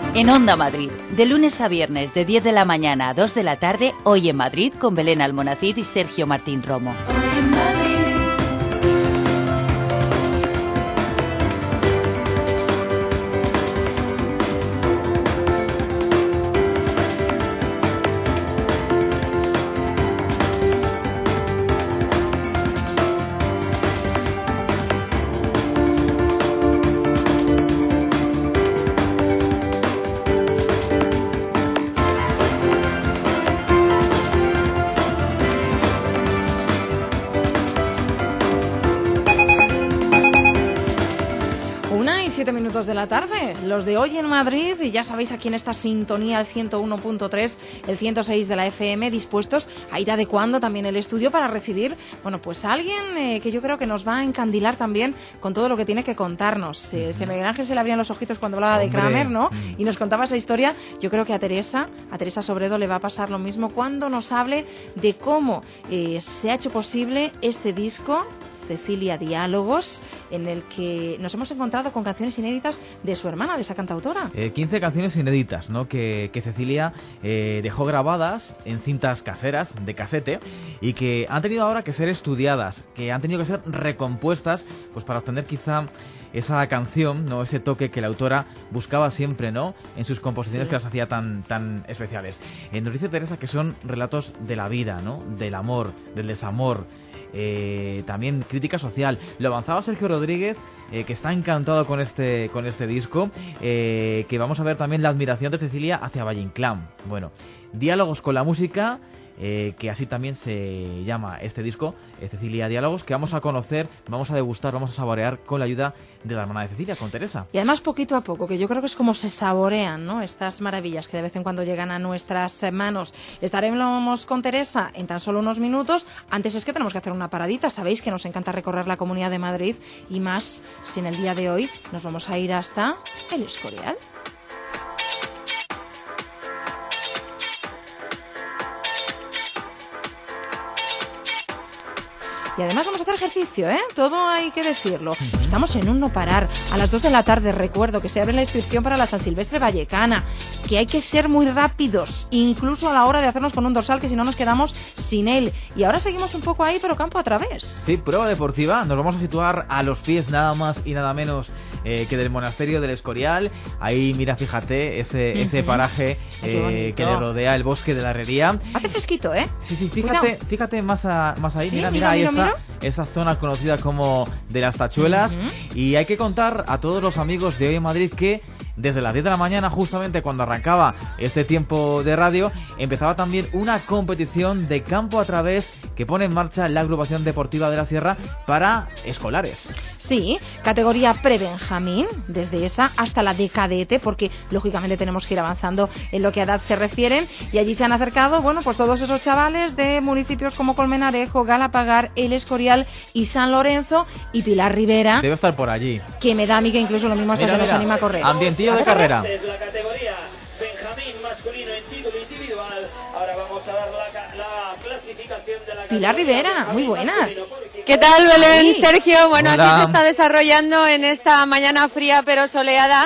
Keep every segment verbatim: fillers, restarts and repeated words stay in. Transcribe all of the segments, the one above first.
En Onda Madrid, de lunes a viernes de diez de la mañana a dos de la tarde, Hoy en Madrid con Belén Almonacid y Sergio Martín Romo. De la tarde, los de Hoy en Madrid, y ya sabéis aquí en esta sintonía el ciento uno punto tres, el ciento seis de la F M, dispuestos a ir adecuando también el estudio para recibir, bueno, pues a alguien eh, que yo creo que nos va a encandilar también con todo lo que tiene que contarnos. Eh, uh-huh. Se Miguel Ángel se le abrían los ojitos cuando hablaba Hombre. de Kramer, ¿no? Uh-huh. Y nos contaba esa historia. Yo creo que a Teresa, a Teresa Sobredo le va a pasar lo mismo cuando nos hable de cómo eh, se ha hecho posible este disco, Cecilia Diálogos, en el que nos hemos encontrado con canciones inéditas de su hermana, de esa cantautora. Eh, quince canciones inéditas, ¿no? Que, que Cecilia eh, dejó grabadas en cintas caseras, de casete, y que han tenido ahora que ser estudiadas, que han tenido que ser recompuestas, pues para obtener quizá esa canción, ¿no? Ese toque que la autora buscaba siempre, ¿no? En sus composiciones, sí, que las hacía tan, tan especiales. Eh, nos dice Teresa que son relatos de la vida, ¿no? Del amor, del desamor. Eh, también crítica social. Lo avanzaba Sergio Rodríguez, eh, que está encantado con este con este disco, eh, que vamos a ver también la admiración de Cecilia hacia Valle Inclán. Bueno, diálogos con la música, eh, que así también se llama este disco, eh, Cecilia Diálogos, que vamos a conocer, vamos a degustar, vamos a saborear con la ayuda de la hermana de Cecilia, con Teresa. Y además poquito a poco, que yo creo que es como se saborean, ¿no? Estas maravillas que de vez en cuando llegan a nuestras manos. Estaremos con Teresa en tan solo unos minutos. Antes es que tenemos que hacer una paradita. Sabéis que nos encanta recorrer la Comunidad de Madrid, y más si en el día de hoy nos vamos a ir hasta El Escorial. Y además vamos a hacer ejercicio, ¿eh? Todo hay que decirlo. Estamos en un no parar. A las dos de la tarde, recuerdo que se abre la inscripción para la San Silvestre Vallecana, que hay que ser muy rápidos, incluso a la hora de hacernos con un dorsal, que si no nos quedamos sin él. Y ahora seguimos un poco ahí, pero campo a través. Sí, prueba deportiva. Nos vamos a situar a los pies nada más y nada menos eh, que del monasterio del Escorial. Ahí, mira, fíjate, ese, uh-huh. ese paraje eh, que le rodea el bosque de la Herrería. Hace fresquito, ¿eh? Sí, sí, fíjate, fíjate más, a, más ahí. Sí, mira, mira, mira, ahí mira, está. mira. Esa zona conocida como de las Tachuelas. Uh-huh. Y hay que contar a todos los amigos de Hoy en Madrid que desde las diez de la mañana, justamente cuando arrancaba este tiempo de radio, empezaba también una competición de campo a través que pone en marcha la agrupación deportiva de la Sierra para escolares. Sí, categoría pre-Benjamín, desde esa hasta la de cadete, porque lógicamente tenemos que ir avanzando en lo que a edad se refiere, y allí se han acercado, bueno, pues todos esos chavales de municipios como Colmenarejo, Galapagar, El Escorial y San Lorenzo, y Pilar Rivera. Debe estar por allí. Que me da a mí que incluso lo mismo hasta mira, se nos anima a correr. Ambientillo de carrera. Es la categoría Benjamín masculino en título individual. Ahora vamos a dar la, la clasificación de la Pilar Rivera, muy buenas. ¿Qué tal, Belén, sí. Sergio? Bueno, Hola. Así se está desarrollando en esta mañana fría pero soleada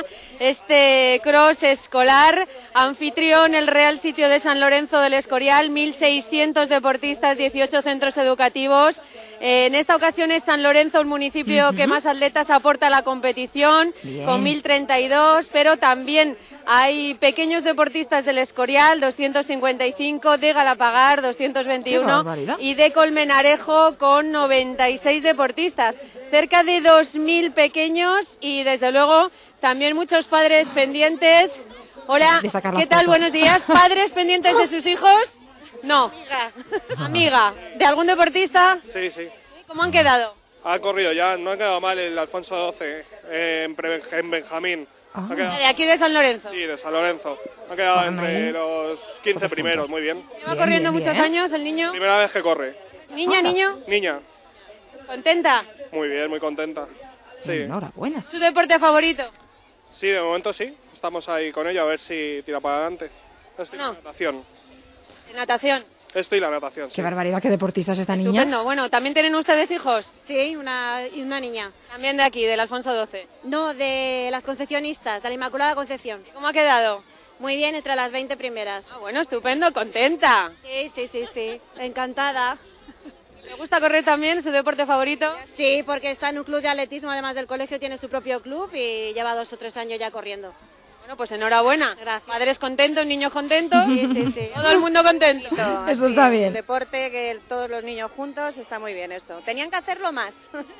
este cross escolar, anfitrión el Real Sitio de San Lorenzo del Escorial, mil seiscientos deportistas, dieciocho centros educativos. Eh, en esta ocasión es San Lorenzo el municipio uh-huh. que más atletas aporta a la competición, Bien. con mil treinta y dos, pero también hay pequeños deportistas del Escorial, doscientos cincuenta y cinco, de Galapagar, doscientos veintiuno, y de Colmenarejo con noventa y seis deportistas. Cerca de dos mil pequeños y, desde luego, también muchos padres pendientes. Hola, ¿qué tal? Buenos días. ¿Padres pendientes de sus hijos? No. Amiga. Amiga. ¿De algún deportista? Sí, sí. ¿Cómo han quedado? Ha corrido ya, no ha quedado mal el Alfonso doce eh, en, pre, en Benjamín. Ah. ¿De aquí de San Lorenzo? Sí, de San Lorenzo. Ha quedado ah, entre los quince primeros, muy bien. ¿Lleva bien, corriendo bien, muchos bien. años el niño? Primera vez que corre. ¿Niña, Hola. niño? Niña. ¿Contenta? Muy bien, muy contenta. Sí. Enhorabuena. ¿Su deporte favorito? Sí, de momento sí. Estamos ahí con ello a ver si tira para adelante. Estoy no. en natación. ¿En natación? esto y la natación. Qué sí. barbaridad, qué deportista es esta niña. Estupendo. Bueno, ¿también tienen ustedes hijos? Sí, una, y una niña. También de aquí, del Alfonso doce. No, de las concepcionistas, de la Inmaculada Concepción. ¿Cómo ha quedado? Muy bien, entre las veinte primeras. Ah, bueno, estupendo, contenta. Sí, sí, sí, sí. Encantada. ¿Le gusta correr también? ¿Su deporte favorito? Sí, porque está en un club de atletismo, además del colegio tiene su propio club y lleva dos o tres años ya corriendo. Bueno, pues enhorabuena. Gracias. Padres contentos, niños contentos. Sí, sí, sí. Todo el mundo contento. Eso está bien. El deporte, que todos los niños juntos, está muy bien esto. Tenían que hacerlo más.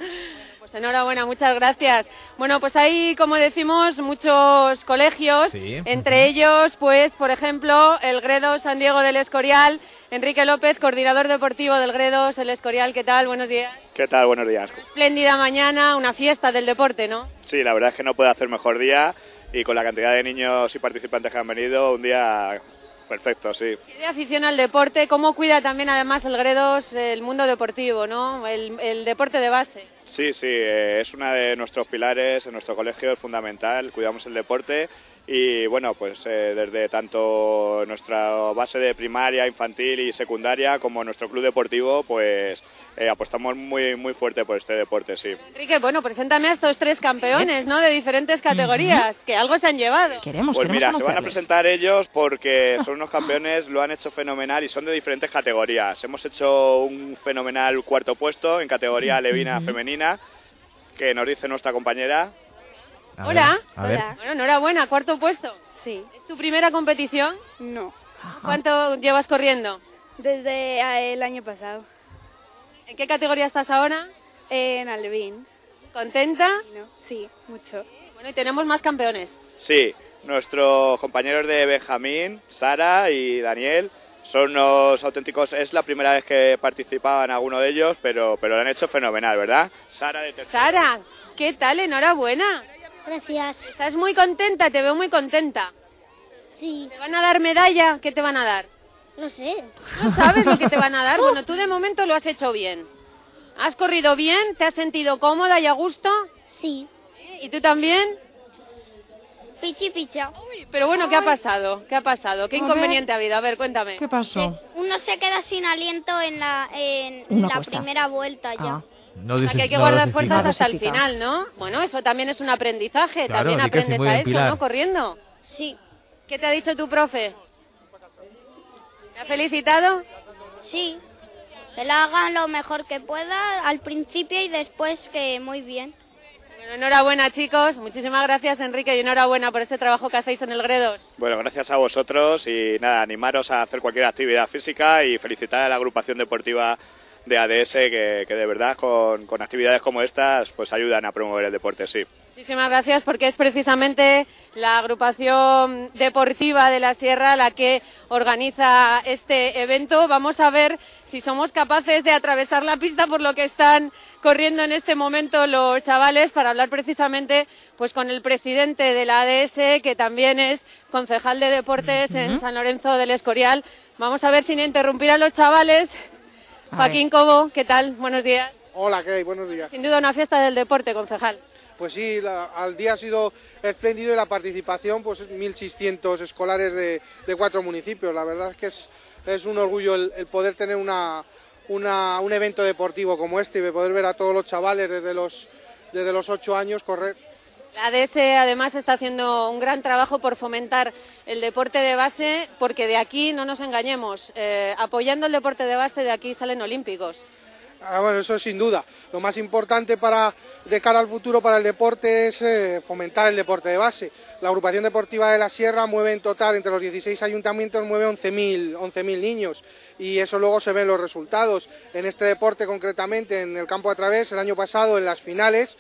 Pues enhorabuena, muchas gracias. Bueno, pues hay, como decimos, muchos colegios, Sí. entre ellos, pues, por ejemplo, el Gredos San Diego del Escorial. Enrique López, coordinador deportivo del Gredos, el Escorial, ¿qué tal? Buenos días. ¿Qué tal? Buenos días. Espléndida mañana, una fiesta del deporte, ¿no? Sí, la verdad es que no puede hacer mejor día y con la cantidad de niños y participantes que han venido, un día perfecto, sí. Y de afición al deporte, ¿cómo cuida también además el Gredos el mundo deportivo, ¿no? El, el deporte de base. Sí, sí, eh, es uno de nuestros pilares en nuestro colegio, es fundamental, cuidamos el deporte y bueno, pues eh, desde tanto nuestra base de primaria, infantil y secundaria como nuestro club deportivo, pues eh, apostamos muy muy fuerte por este deporte, sí. Enrique, bueno, preséntame a estos tres campeones, ¿no? De diferentes categorías, que algo se han llevado. Queremos, Pues queremos mira, se van a conocerles. presentar ellos porque son unos campeones, lo han hecho fenomenal y son de diferentes categorías. Hemos hecho un fenomenal cuarto puesto en categoría alevina femenina, que nos dice nuestra compañera. A Hola. ver, a ver. Hola. Bueno, enhorabuena, cuarto puesto. Sí. ¿Es tu primera competición? No. ¿Cuánto llevas corriendo? Desde eh, el año pasado. ¿En qué categoría estás ahora? En Alevín. ¿Contenta? No. Sí, mucho. Bueno, y tenemos más campeones. Sí, nuestros compañeros de Benjamín, Sara y Daniel, son unos auténticos, es la primera vez que participaban alguno de ellos, pero, pero lo han hecho fenomenal, ¿verdad? Sara de tercero. Sara, ¿qué tal? Enhorabuena. Gracias. Estás muy contenta, te veo muy contenta. Sí, ¿Te van a dar medalla? ¿Qué te van a dar? no sé. ¿No sabes lo que te van a dar? Bueno, tú de momento lo has hecho bien. ¿Has corrido bien? ¿Te has sentido cómoda y a gusto? Sí. ¿Y tú también? Pichi picha. Uy, pero bueno, ¿qué ha pasado? ¿Qué ha pasado? ¿Qué A inconveniente ha habido? A ver, cuéntame. ¿Qué pasó? Uno se queda sin aliento en la, en Una la cuesta. primera vuelta ya. Ah, No O sea, desi- que hay que no guardar dosifica. fuerzas hasta el dosifica. final, ¿no? Bueno, eso también es un aprendizaje. Claro, también di que sí, aprendes muy a bien, eso, Pilar. ¿no? Corriendo. Sí. ¿Qué te ha dicho tu profe? ¿Te ha felicitado? Sí. Que lo hagan lo mejor que pueda al principio y después que muy bien. Bueno, enhorabuena, chicos. Muchísimas gracias, Enrique, y enhorabuena por ese trabajo que hacéis en el Gredos. Bueno, gracias a vosotros y nada, animaros a hacer cualquier actividad física y felicitar a la agrupación deportiva de A D S que, que de verdad con, con actividades como estas pues ayudan a promover el deporte, sí. Muchísimas gracias, porque es precisamente la agrupación deportiva de la Sierra la que organiza este evento. Vamos a ver si somos capaces de atravesar la pista por lo que están corriendo en este momento los chavales, para hablar precisamente pues con el presidente de la A D S, que también es concejal de deportes en San Lorenzo del Escorial. Vamos a ver sin interrumpir a los chavales. A Joaquín Cobo, ¿qué tal? Buenos días. Hola, ¿qué hay? Buenos días. Sin duda una fiesta del deporte, concejal. Pues sí, la, al día ha sido espléndido y la participación, pues mil seiscientos escolares de, de cuatro municipios. La verdad es que es, es un orgullo el, el poder tener una, una, un evento deportivo como este y poder ver a todos los chavales desde los, desde los ocho años correr. La A D S además está haciendo un gran trabajo por fomentar el deporte de base, porque de aquí, no nos engañemos, eh, apoyando el deporte de base, de aquí salen olímpicos. Ah, bueno, eso sin duda. Lo más importante para, de cara al futuro para el deporte es eh, fomentar el deporte de base. La agrupación deportiva de la Sierra mueve en total, entre los dieciséis ayuntamientos, mueve once mil niños y eso luego se ve en los resultados. En este deporte concretamente, en el campo a través, el año pasado en las finales,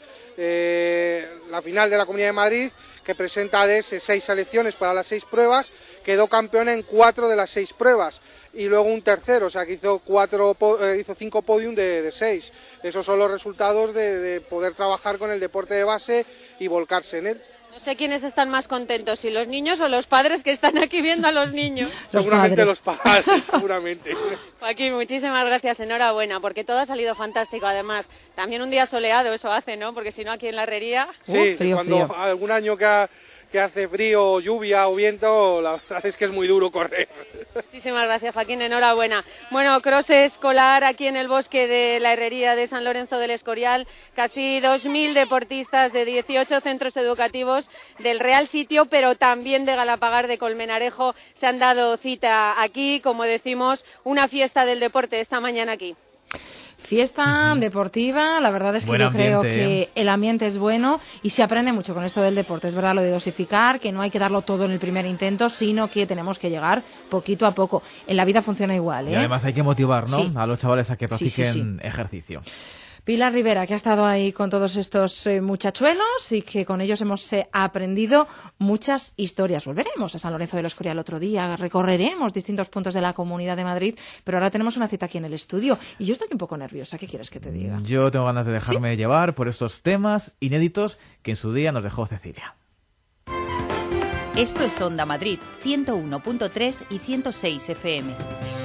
eh, la final de la Comunidad de Madrid, que presenta A D S seis selecciones para las seis pruebas, quedó campeona en cuatro de las seis pruebas. Y luego un tercero, o sea que hizo cuatro, eh, hizo cinco podium de, de seis. Esos son los resultados de, de poder trabajar con el deporte de base y volcarse en él. No sé quiénes están más contentos, si los niños o los padres que están aquí viendo a los niños. Seguramente los padres, seguramente. Joaquín, muchísimas gracias, enhorabuena, porque todo ha salido fantástico. Además, también un día soleado eso hace, ¿no? Porque si no, aquí en la herrería... Sí, Uh, frío, cuando frío. algún año que ha, que hace frío, lluvia o viento, la verdad es que es muy duro correr. Muchísimas gracias, Joaquín, enhorabuena. Bueno, cross escolar aquí en el bosque de la Herrería de San Lorenzo del Escorial, casi dos mil deportistas de dieciocho centros educativos del Real Sitio, pero también de Galapagar, de Colmenarejo, se han dado cita aquí, como decimos, una fiesta del deporte esta mañana aquí. Fiesta uh-huh. deportiva, la verdad es que Buen yo ambiente, creo que ¿eh? el ambiente es bueno y se aprende mucho con esto del deporte. Es verdad lo de dosificar, que no hay que darlo todo en el primer intento, sino que tenemos que llegar poquito a poco. En la vida funciona igual, ¿eh? Y además hay que motivar, ¿no? Sí. A los chavales a que practiquen sí, sí, sí. ejercicio. Pilar Rivera, que ha estado ahí con todos estos eh, muchachuelos y que con ellos hemos eh, aprendido muchas historias. Volveremos a San Lorenzo del Escorial otro día, recorreremos distintos puntos de la Comunidad de Madrid, pero ahora tenemos una cita aquí en el estudio y yo estoy un poco nerviosa. ¿Qué quieres que te diga? Yo tengo ganas de dejarme ¿Sí? llevar por estos temas inéditos que en su día nos dejó Cecilia. Esto es Onda Madrid, ciento uno punto tres y ciento seis F M.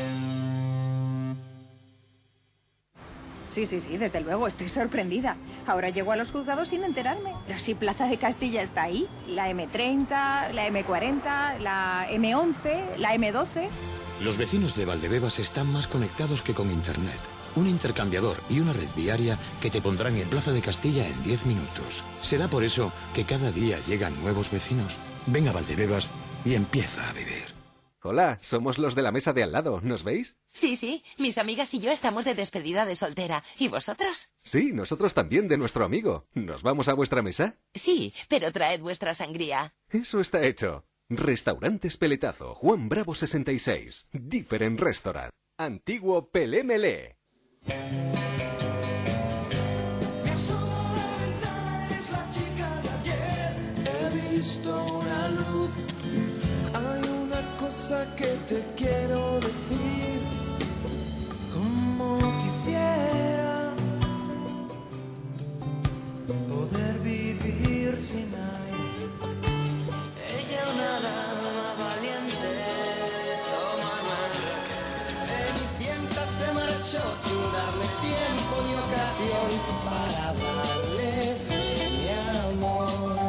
Sí, sí, sí, desde luego, estoy sorprendida. Ahora llego a los juzgados sin enterarme. Pero si Plaza de Castilla está ahí, la eme treinta, la eme cuarenta, la eme once, la eme doce... Los vecinos de Valdebebas están más conectados que con Internet. Un intercambiador y una red viaria que te pondrán en Plaza de Castilla en diez minutos. Será por eso que cada día llegan nuevos vecinos. Ven a Valdebebas y empieza a vivir. Hola, somos los de la mesa de al lado, ¿nos veis? Sí, sí, mis amigas y yo estamos de despedida de soltera. ¿Y vosotros? Sí, nosotros también, de nuestro amigo. ¿Nos vamos a vuestra mesa? Sí, pero traed vuestra sangría. Eso está hecho. Restaurantes Peletazo, Juan Bravo sesenta y seis. Different Restaurant. Antiguo Pelé Melé. He visto una luz. Hay una cosa que te quiero decir, como quisiera poder vivir sin aire. Ella una dama valiente, toma Cenicienta se marchó sin darle tiempo ni ocasión para darle mi amor.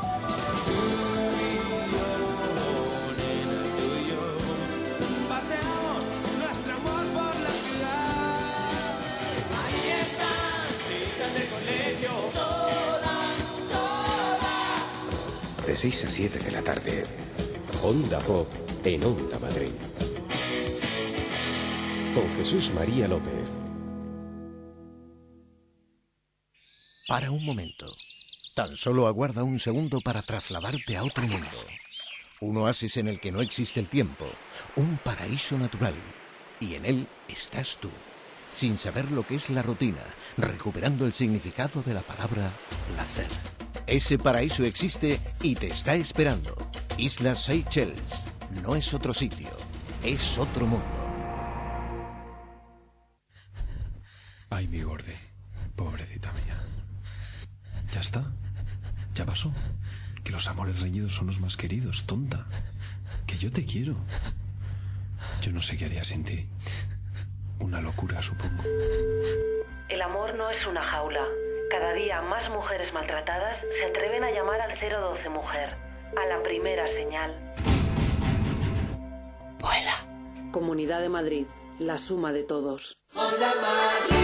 De seis a siete de la tarde, Onda Pop en Onda Madrid. Con Jesús María López. Para un momento. Tan solo aguarda un segundo para trasladarte a otro mundo. Un oasis en el que no existe el tiempo. Un paraíso natural. Y en él estás tú. Sin saber lo que es la rutina, recuperando el significado de la palabra placer. Ese paraíso existe y te está esperando. Islas Seychelles. No es otro sitio, es otro mundo. Ay, mi gorde, pobrecita mía. ¿Ya está? ¿Ya pasó? Que los amores reñidos son los más queridos, tonta. Que yo te quiero. Yo no sé qué haría sin ti. Una locura, supongo. El amor no es una jaula. Cada día más mujeres maltratadas se atreven a llamar al cero doce Mujer, a la primera señal. Vuela. Comunidad de Madrid, la suma de todos. Hola, Madrid.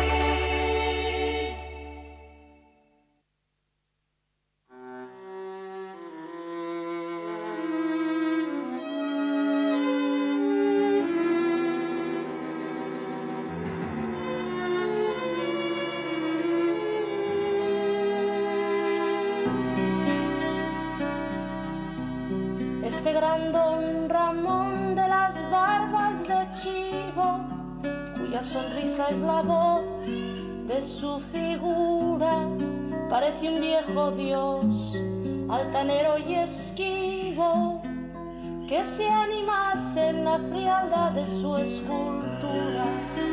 Este grandón Ramón de las barbas de chivo, cuya sonrisa es la voz de su figura, parece un viejo dios, altanero y esquivo, que se animase en la frialdad de su escultura.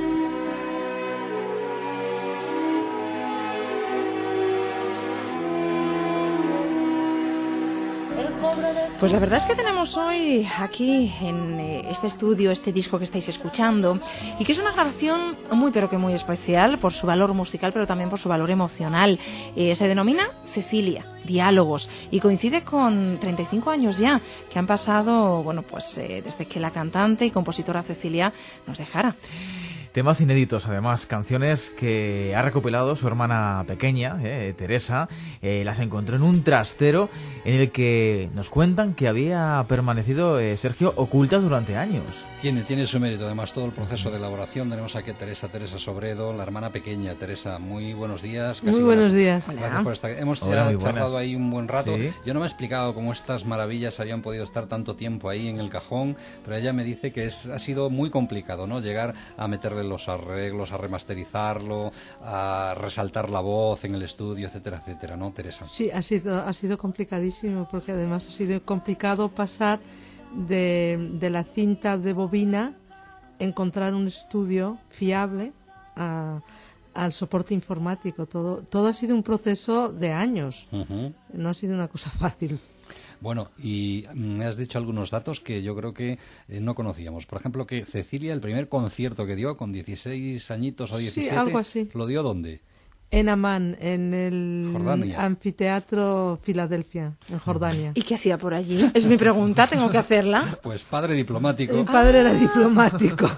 Pues la verdad es que tenemos hoy aquí en este estudio este disco que estáis escuchando y que es una grabación muy pero que muy especial por su valor musical pero también por su valor emocional. Eh, se denomina Cecilia, diálogos. Y coincide con treinta y cinco años ya que han pasado, bueno, pues eh, desde que la cantante y compositora Cecilia nos dejara. Temas inéditos, además, canciones que ha recopilado su hermana pequeña, eh, Teresa. Eh, las encontró en un trastero en el que nos cuentan que había permanecido eh, Sergio ocultas durante años. Tiene, tiene su mérito, además, todo el proceso de elaboración. Tenemos aquí a Teresa, Teresa Sobredo, la hermana pequeña. Teresa, muy buenos días. Muy buenos días. Gracias Hola. por estar aquí. Hemos Hola, muy charlado buenas. ahí un buen rato. ¿Sí? Yo no me he explicado cómo estas maravillas habían podido estar tanto tiempo ahí en el cajón, pero ella me dice que es, ha sido muy complicado, ¿no? Llegar a meterle los arreglos, a remasterizarlo, a resaltar la voz en el estudio, etcétera, etcétera, ¿no, Teresa? Sí, ha sido, ha sido complicadísimo, porque además ha sido complicado pasar de, de la cinta de bobina, encontrar un estudio fiable a, al soporte informático. Todo, todo ha sido un proceso de años. Uh-huh. No ha sido una cosa fácil. Bueno, y me has dicho algunos datos que yo creo que eh, no conocíamos. Por ejemplo, que Cecilia, el primer concierto que dio con dieciséis añitos o diecisiete, sí, algo así. ¿Lo dio dónde? En Amán, en el Jordania. Anfiteatro Filadelfia, en Jordania. ¿Y qué hacía por allí? Es mi pregunta, tengo que hacerla. Pues padre diplomático. El padre era diplomático.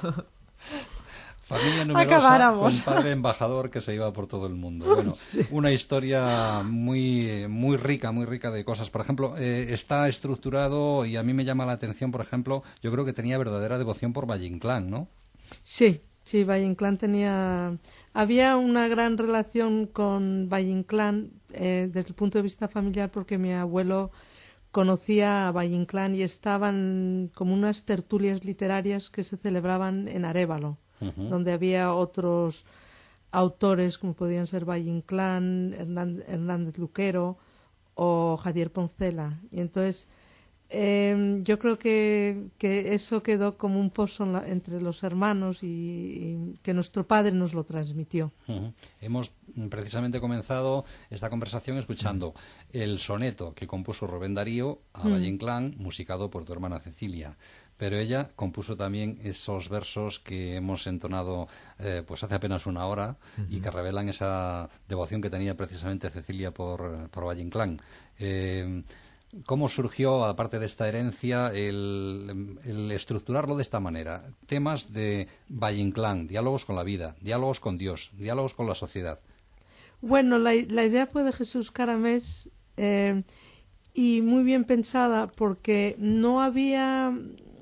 Familia numerosa, Acabáramos. con padre embajador que se iba por todo el mundo. Bueno, sí. Una historia muy muy rica, muy rica de cosas. Por ejemplo, eh, está estructurado, y a mí me llama la atención, por ejemplo, yo creo que tenía verdadera devoción por Valle Inclán, ¿no? Sí, sí, Valle Inclán tenía... Había una gran relación con Valle Inclán eh, desde el punto de vista familiar, porque mi abuelo conocía a Valle Inclán y estaban como unas tertulias literarias que se celebraban en Arévalo. Uh-huh. Donde había otros autores como podían ser Valle Inclán, Hernández, Hernández Luquero o Javier Poncela. Y entonces eh, yo creo que, que eso quedó como un pozo en la, entre los hermanos y, y que nuestro padre nos lo transmitió. Uh-huh. Hemos precisamente comenzado esta conversación escuchando el soneto que compuso Rubén Darío a uh-huh. Valle Inclán, musicado por tu hermana Cecilia. Pero ella compuso también esos versos que hemos entonado eh, pues hace apenas una hora uh-huh. y que revelan esa devoción que tenía precisamente Cecilia por, por Valle Inclán. Eh, ¿Cómo surgió, aparte de esta herencia, el, el estructurarlo de esta manera? Temas de Valle Inclán, diálogos con la vida, diálogos con Dios, diálogos con la sociedad. Bueno, la, la idea fue de Jesús Caramés eh, y muy bien pensada, porque no había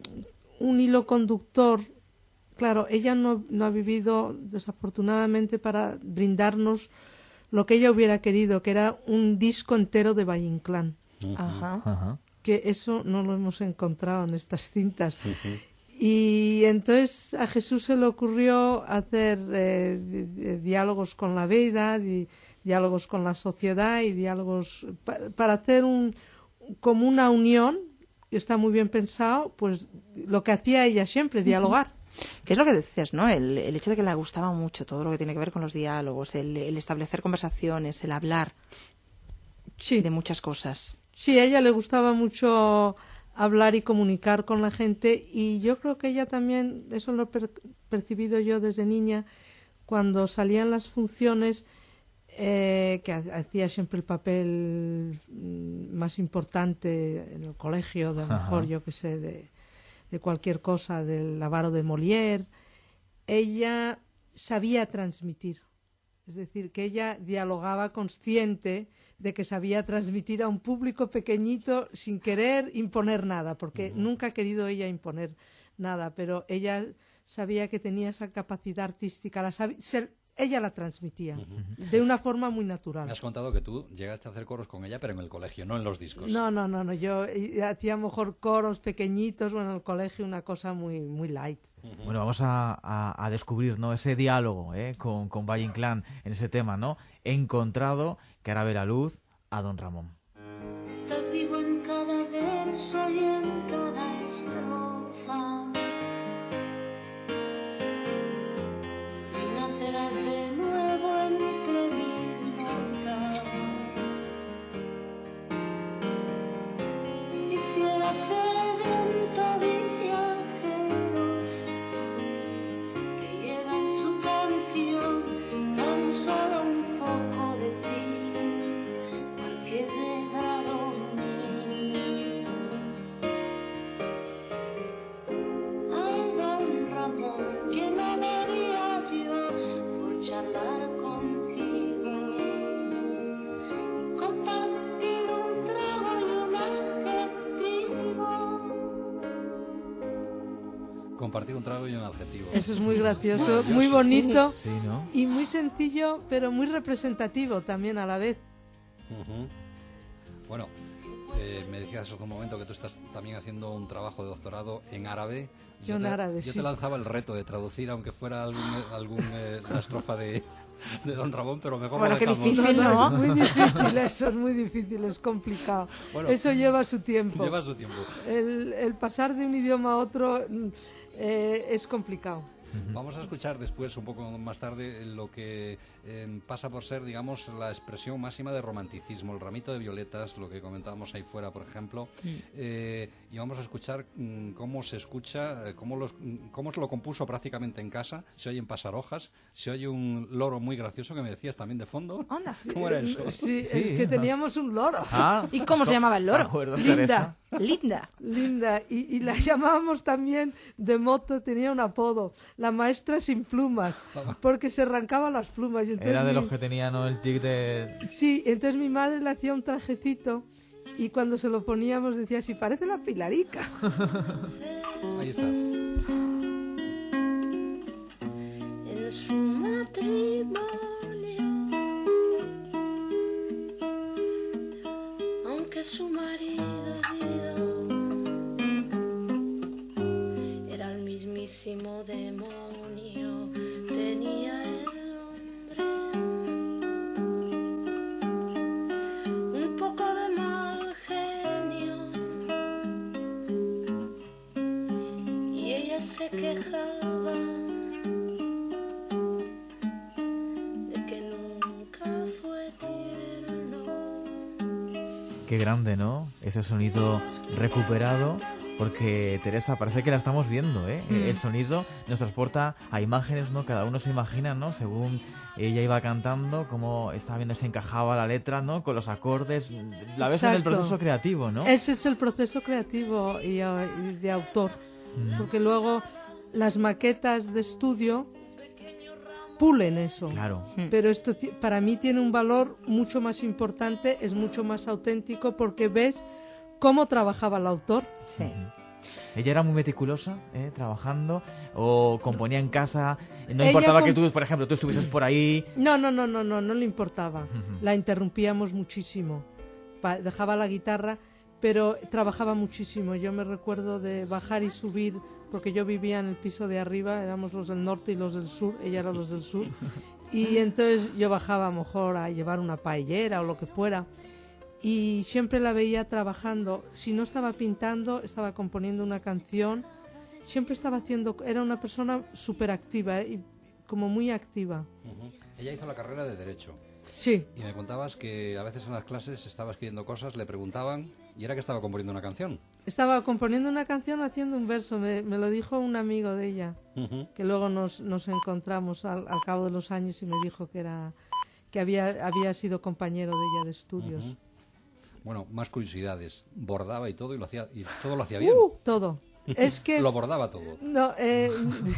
un hilo conductor. Claro, ella no, no ha vivido desafortunadamente para brindarnos lo que ella hubiera querido, que era un disco entero de Valle Inclán. Uh-huh. Ajá. Uh-huh. Que eso no lo hemos encontrado en estas cintas. Uh-huh. Y entonces a Jesús se le ocurrió hacer eh, di- di- diálogos con la vida, di- diálogos con la sociedad y diálogos pa- para hacer un como una unión. Está muy bien pensado, pues lo que hacía ella siempre, dialogar. ¿Qué es lo que decías, no? El, el hecho de que le gustaba mucho todo lo que tiene que ver con los diálogos, el, el establecer conversaciones, el hablar sí. de muchas cosas. Sí, a ella le gustaba mucho hablar y comunicar con la gente, y yo creo que ella también, eso lo he per- percibido yo desde niña, cuando salían las funciones, Eh, que hacía siempre el papel más importante en el colegio, de a lo mejor, yo que sé, de, de cualquier cosa, del Avaro de Molière. Ella sabía transmitir, es decir, que ella dialogaba consciente de que sabía transmitir a un público pequeñito sin querer imponer nada, porque uh-huh. nunca ha querido ella imponer nada, pero ella sabía que tenía esa capacidad artística, la sabía, se, ella la transmitía uh-huh. de una forma muy natural. Me has contado que tú llegaste a hacer coros con ella, pero en el colegio, no en los discos. No, no, no, no. Yo hacía mejor coros pequeñitos, o en el colegio una cosa muy muy light. Uh-huh. Bueno, vamos a, a, a descubrir, ¿no?, ese diálogo ¿eh? con, con Valle Inclán en ese tema, ¿no? He encontrado, que hará ver la luz a Don Ramón. Estás vivo en cada verso y en cada estrofa. Nacerás de nuevo entre mis notas. Quisiera ser el viento viajero que lleva en su canción tan solo un poco de ti, marqués de compartir un trago y un adjetivo. Eso es muy gracioso, muy bonito sí, ¿no? y muy sencillo, pero muy representativo también a la vez. Uh-huh. Bueno, eh, me decías hace un momento que tú estás también haciendo un trabajo de doctorado en árabe. Yo, yo en te, árabe, Yo sí. te lanzaba el reto de traducir, aunque fuera algún, algún eh, la estrofa de, de Don Ramón, pero mejor bueno, lo dejamos. Qué difícil, ¿no? Es muy difícil, eso es muy difícil, es complicado. Bueno, eso lleva su tiempo. Lleva su tiempo. El, el pasar de un idioma a otro eh, es complicado. Vamos a escuchar después, un poco más tarde, lo que eh, pasa por ser, digamos, la expresión máxima de romanticismo, el ramito de violetas, lo que comentábamos ahí fuera, por ejemplo, eh, y vamos a escuchar mm, cómo se escucha, eh, cómo, los, mm, cómo se lo compuso prácticamente en casa. Se oyen pasar hojas, se oye un loro muy gracioso que me decías también de fondo. Anda. ¿Cómo era eso? Sí, sí, es que teníamos un loro. Ah, ¿Y cómo se llamaba el loro? Acuerdo, Linda. Linda. Linda. Y, y la llamábamos también de moto, tenía un apodo, la maestra sin plumas, porque se arrancaba las plumas. Y entonces Era de mi... los que tenían, ¿no?, el tic de... Sí, entonces mi madre le hacía un trajecito y cuando se lo poníamos decía, si parece la Pilarica. Ahí está. En su matrimonio, aunque su marido era el mismísimo demonio, tenía el hombre un poco de mal genio y ella se quejaba de que nunca fue tierno. Qué grande, ¿no? Ese sonido recuperado, porque Teresa, parece que la estamos viendo, ¿eh? Mm. El sonido nos transporta a imágenes, ¿no? Cada uno se imagina, ¿no? Según ella iba cantando, cómo estaba viendo, se encajaba la letra, ¿no? Con los acordes. La ves en el Exacto. proceso creativo, ¿no? Ese es el proceso creativo y, uh, y de autor, Mm. porque luego las maquetas de estudio pulen eso. Claro. Pero esto ti- para mí tiene un valor mucho más importante, es mucho más auténtico porque ves cómo trabajaba el autor. Sí. Ella era muy meticulosa, ¿eh? Trabajando, o componía en casa. No Ella importaba que com- tú, por ejemplo, tú estuvieses por ahí. No, no, no, no, no, no le importaba. La interrumpíamos muchísimo. Pa- dejaba la guitarra, pero trabajaba muchísimo. Yo me recuerdo de bajar y subir, porque yo vivía en el piso de arriba, éramos los del norte y los del sur, ella era los del sur. Y entonces yo bajaba a lo mejor a llevar una paellera o lo que fuera. Y siempre la veía trabajando. Si no estaba pintando, estaba componiendo una canción. Siempre estaba haciendo... Era una persona súper activa, ¿eh? Y como muy activa. Uh-huh. Ella hizo la carrera de Derecho. Sí. Y me contabas que a veces en las clases estaba escribiendo cosas, le preguntaban y era que estaba componiendo una canción. Estaba componiendo una canción haciendo un verso. Me, me lo dijo un amigo de ella, Uh-huh. que luego nos, nos encontramos al, al cabo de los años y me dijo que era que había, había sido compañero de ella de estudios. Uh-huh. Bueno, más curiosidades. Bordaba y todo y lo hacía y todo lo hacía bien. Uh, todo. Es que lo bordaba todo. No, eh,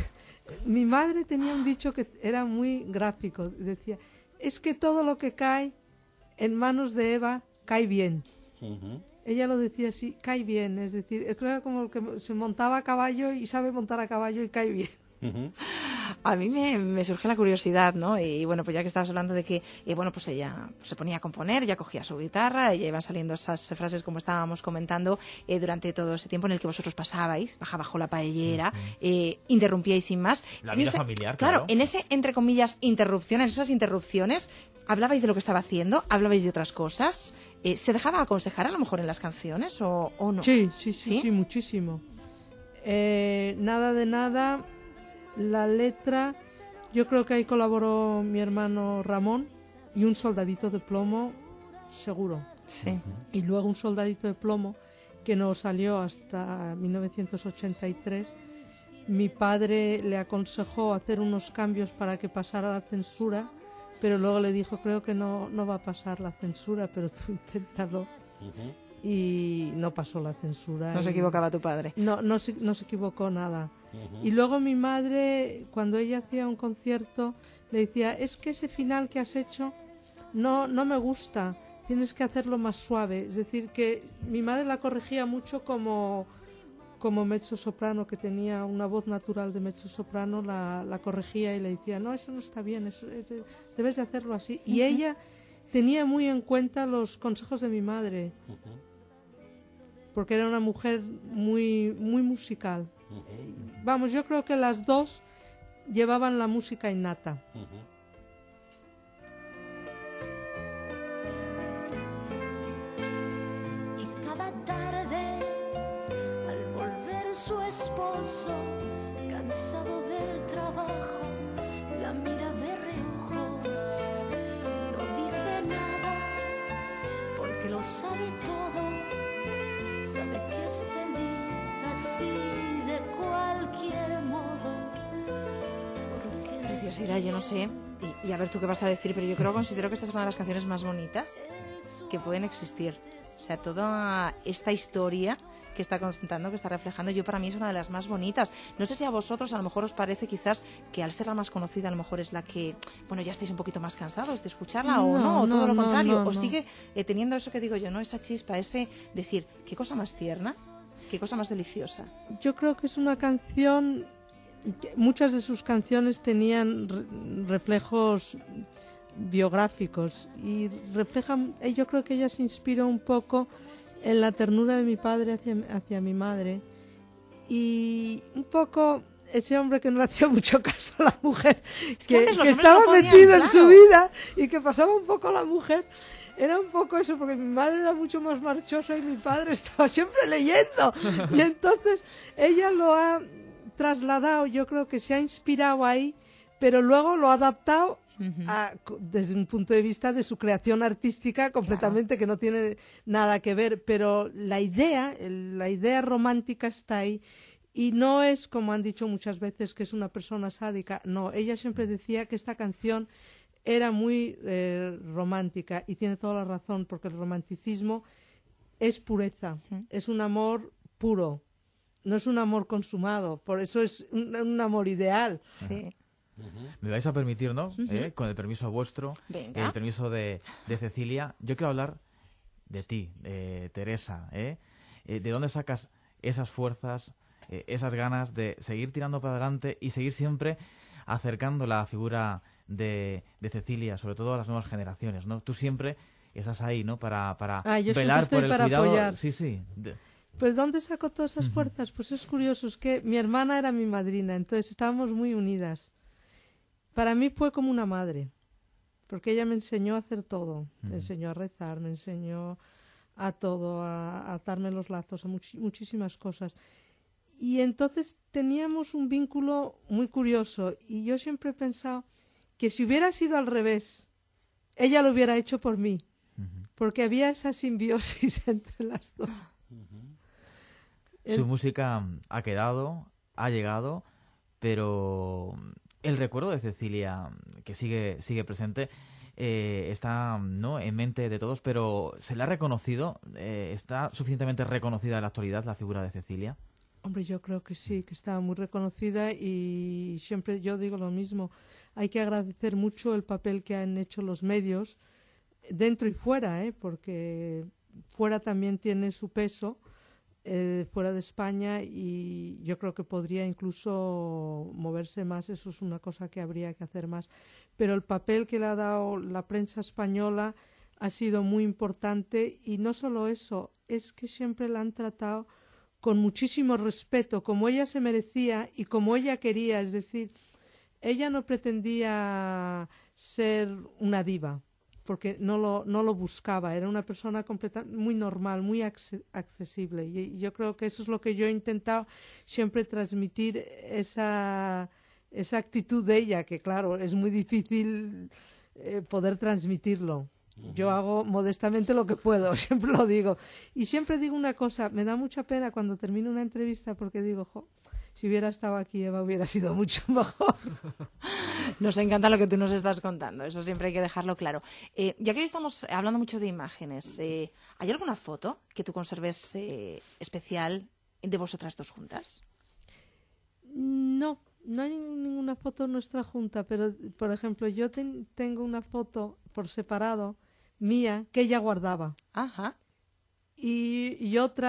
mi madre tenía un dicho que era muy gráfico. Decía, es que todo lo que cae en manos de Eva cae bien. Uh-huh. Ella lo decía así, cae bien. Es decir, era como el que se montaba a caballo y sabe montar a caballo y cae bien. Uh-huh. A mí me, me surge la curiosidad, ¿no? Y bueno, pues ya que estabas hablando de que, y bueno, pues ella se ponía a componer, ya cogía su guitarra, y iban saliendo esas frases como estábamos comentando eh, durante todo ese tiempo en el que vosotros pasabais, baja bajo la paellera, uh-huh. eh, interrumpíais sin más. La en vida ese, familiar, claro. claro. En ese, entre comillas, interrupciones, esas interrupciones, ¿hablabais de lo que estaba haciendo? ¿Hablabais de otras cosas? Eh, ¿Se dejaba aconsejar a lo mejor en las canciones o, o no? Sí, sí, sí, sí, sí muchísimo. Eh, nada de nada. La letra, yo creo que ahí colaboró mi hermano Ramón y un soldadito de plomo, seguro. Sí. Y luego un soldadito de plomo que no salió hasta mil novecientos ochenta y tres. Mi padre le aconsejó hacer unos cambios para que pasara la censura, pero luego le dijo, creo que no, no va a pasar la censura, pero tú inténtalo. Uh-huh. Y no pasó la censura. No se equivocaba tu padre. No, no se, no se equivocó nada. Uh-huh. Y luego mi madre, cuando ella hacía un concierto, le decía, es que ese final que has hecho no, no me gusta, tienes que hacerlo más suave. Es decir, que mi madre la corregía mucho como, como mezzo soprano, que tenía una voz natural de mezzo soprano, la, la corregía y le decía, no, eso no está bien, eso, eso, debes de hacerlo así. Y uh-huh. ella tenía muy en cuenta los consejos de mi madre, uh-huh. porque era una mujer muy, muy musical. Uh-huh. Vamos, yo creo que las dos llevaban la música innata. Uh-huh. Su esposo, cansado del trabajo, la mira de reojo, no dice nada, porque lo sabe todo, sabe que es feliz así de cualquier modo. Preciosidad, yo no sé, y, y a ver tú qué vas a decir, pero yo creo, considero que esta es una de las canciones más bonitas que pueden existir. O sea, toda esta historia que está contando, que está reflejando, yo para mí es una de las más bonitas. No sé si a vosotros a lo mejor os parece quizás que al ser la más conocida a lo mejor es la que, bueno, ya estáis un poquito más cansados de escucharla, no, o no, o todo no, lo contrario, no, no, o sigue eh, teniendo eso que digo yo, ¿no? Esa chispa, ese decir, qué cosa más tierna, qué cosa más deliciosa. Yo creo que es una canción, muchas de sus canciones tenían re- reflejos biográficos y reflejan, yo creo que ella se inspiró un poco en la ternura de mi padre hacia, hacia mi madre y un poco ese hombre que no le hacía mucho caso a la mujer, es que, que, que estaba no podían, metido claro. en su vida y que pasaba un poco a la mujer. Era un poco eso, porque mi madre era mucho más marchosa y mi padre estaba siempre leyendo. Y entonces ella lo ha trasladado, yo creo que se ha inspirado ahí, pero luego lo ha adaptado A, desde un punto de vista de su creación artística completamente, claro, que no tiene nada que ver, pero la idea, el, la idea romántica está ahí y no es como han dicho muchas veces que es una persona sádica, no, ella siempre decía que esta canción era muy eh, romántica y tiene toda la razón porque el romanticismo es pureza, uh-huh. es un amor puro, no es un amor consumado, por eso es un, un amor ideal. Sí. Uh-huh. Me vais a permitir, ¿no? Uh-huh. ¿Eh? Con el permiso vuestro, Venga. el permiso de, de Cecilia. Yo quiero hablar de ti, eh, Teresa. ¿eh? Eh, ¿De dónde sacas esas fuerzas, eh, esas ganas de seguir tirando para adelante y seguir siempre acercando la figura de, de Cecilia, sobre todo a las nuevas generaciones, ¿no? Tú siempre estás ahí, ¿no? Para, para ah, yo velar por el para cuidado. Apoyar. Sí, sí. De... ¿Pero dónde saco todas esas fuerzas? Pues es curioso, es que mi hermana era mi madrina, entonces estábamos muy unidas. Para mí fue como una madre, porque ella me enseñó a hacer todo. Me enseñó a rezar, me enseñó a todo, a, a atarme los lazos, a much, muchísimas cosas. Y entonces teníamos un vínculo muy curioso. Y yo siempre he pensado que si hubiera sido al revés, ella lo hubiera hecho por mí, uh-huh. porque había esa simbiosis entre las dos. Uh-huh. El... Su música ha quedado, ha llegado, pero... El recuerdo de Cecilia, que sigue sigue presente, eh, está no en mente de todos, pero ¿se le ha reconocido? Eh, ¿Está suficientemente reconocida en la actualidad la figura de Cecilia? Hombre, yo creo que sí, que está muy reconocida y siempre yo digo lo mismo. Hay que agradecer mucho el papel que han hecho los medios, dentro y fuera, ¿eh? Porque fuera también tiene su peso. Eh, fuera de España y yo creo que podría incluso moverse más, eso es una cosa que habría que hacer más, pero el papel que le ha dado la prensa española ha sido muy importante y no solo eso, es que siempre la han tratado con muchísimo respeto, como ella se merecía y como ella quería, es decir, ella no pretendía ser una diva, porque no lo, no lo buscaba, era una persona completa, muy normal, muy acce- accesible. Y yo creo que eso es lo que yo he intentado siempre transmitir, esa, esa actitud de ella, que claro, es muy difícil eh, poder transmitirlo. Uh-huh. Yo hago modestamente lo que puedo, siempre lo digo. Y siempre digo una cosa, me da mucha pena cuando termino una entrevista porque digo, jo, si hubiera estado aquí Eva hubiera sido mucho mejor. Nos encanta lo que tú nos estás contando, eso siempre hay que dejarlo claro. Eh, ya que estamos hablando mucho de imágenes, eh, ¿hay alguna foto que tú conserves eh, especial de vosotras dos juntas? No, no hay ninguna foto nuestra junta, pero por ejemplo yo ten, tengo una foto por separado mía que ella guardaba. Ajá. Y, y otra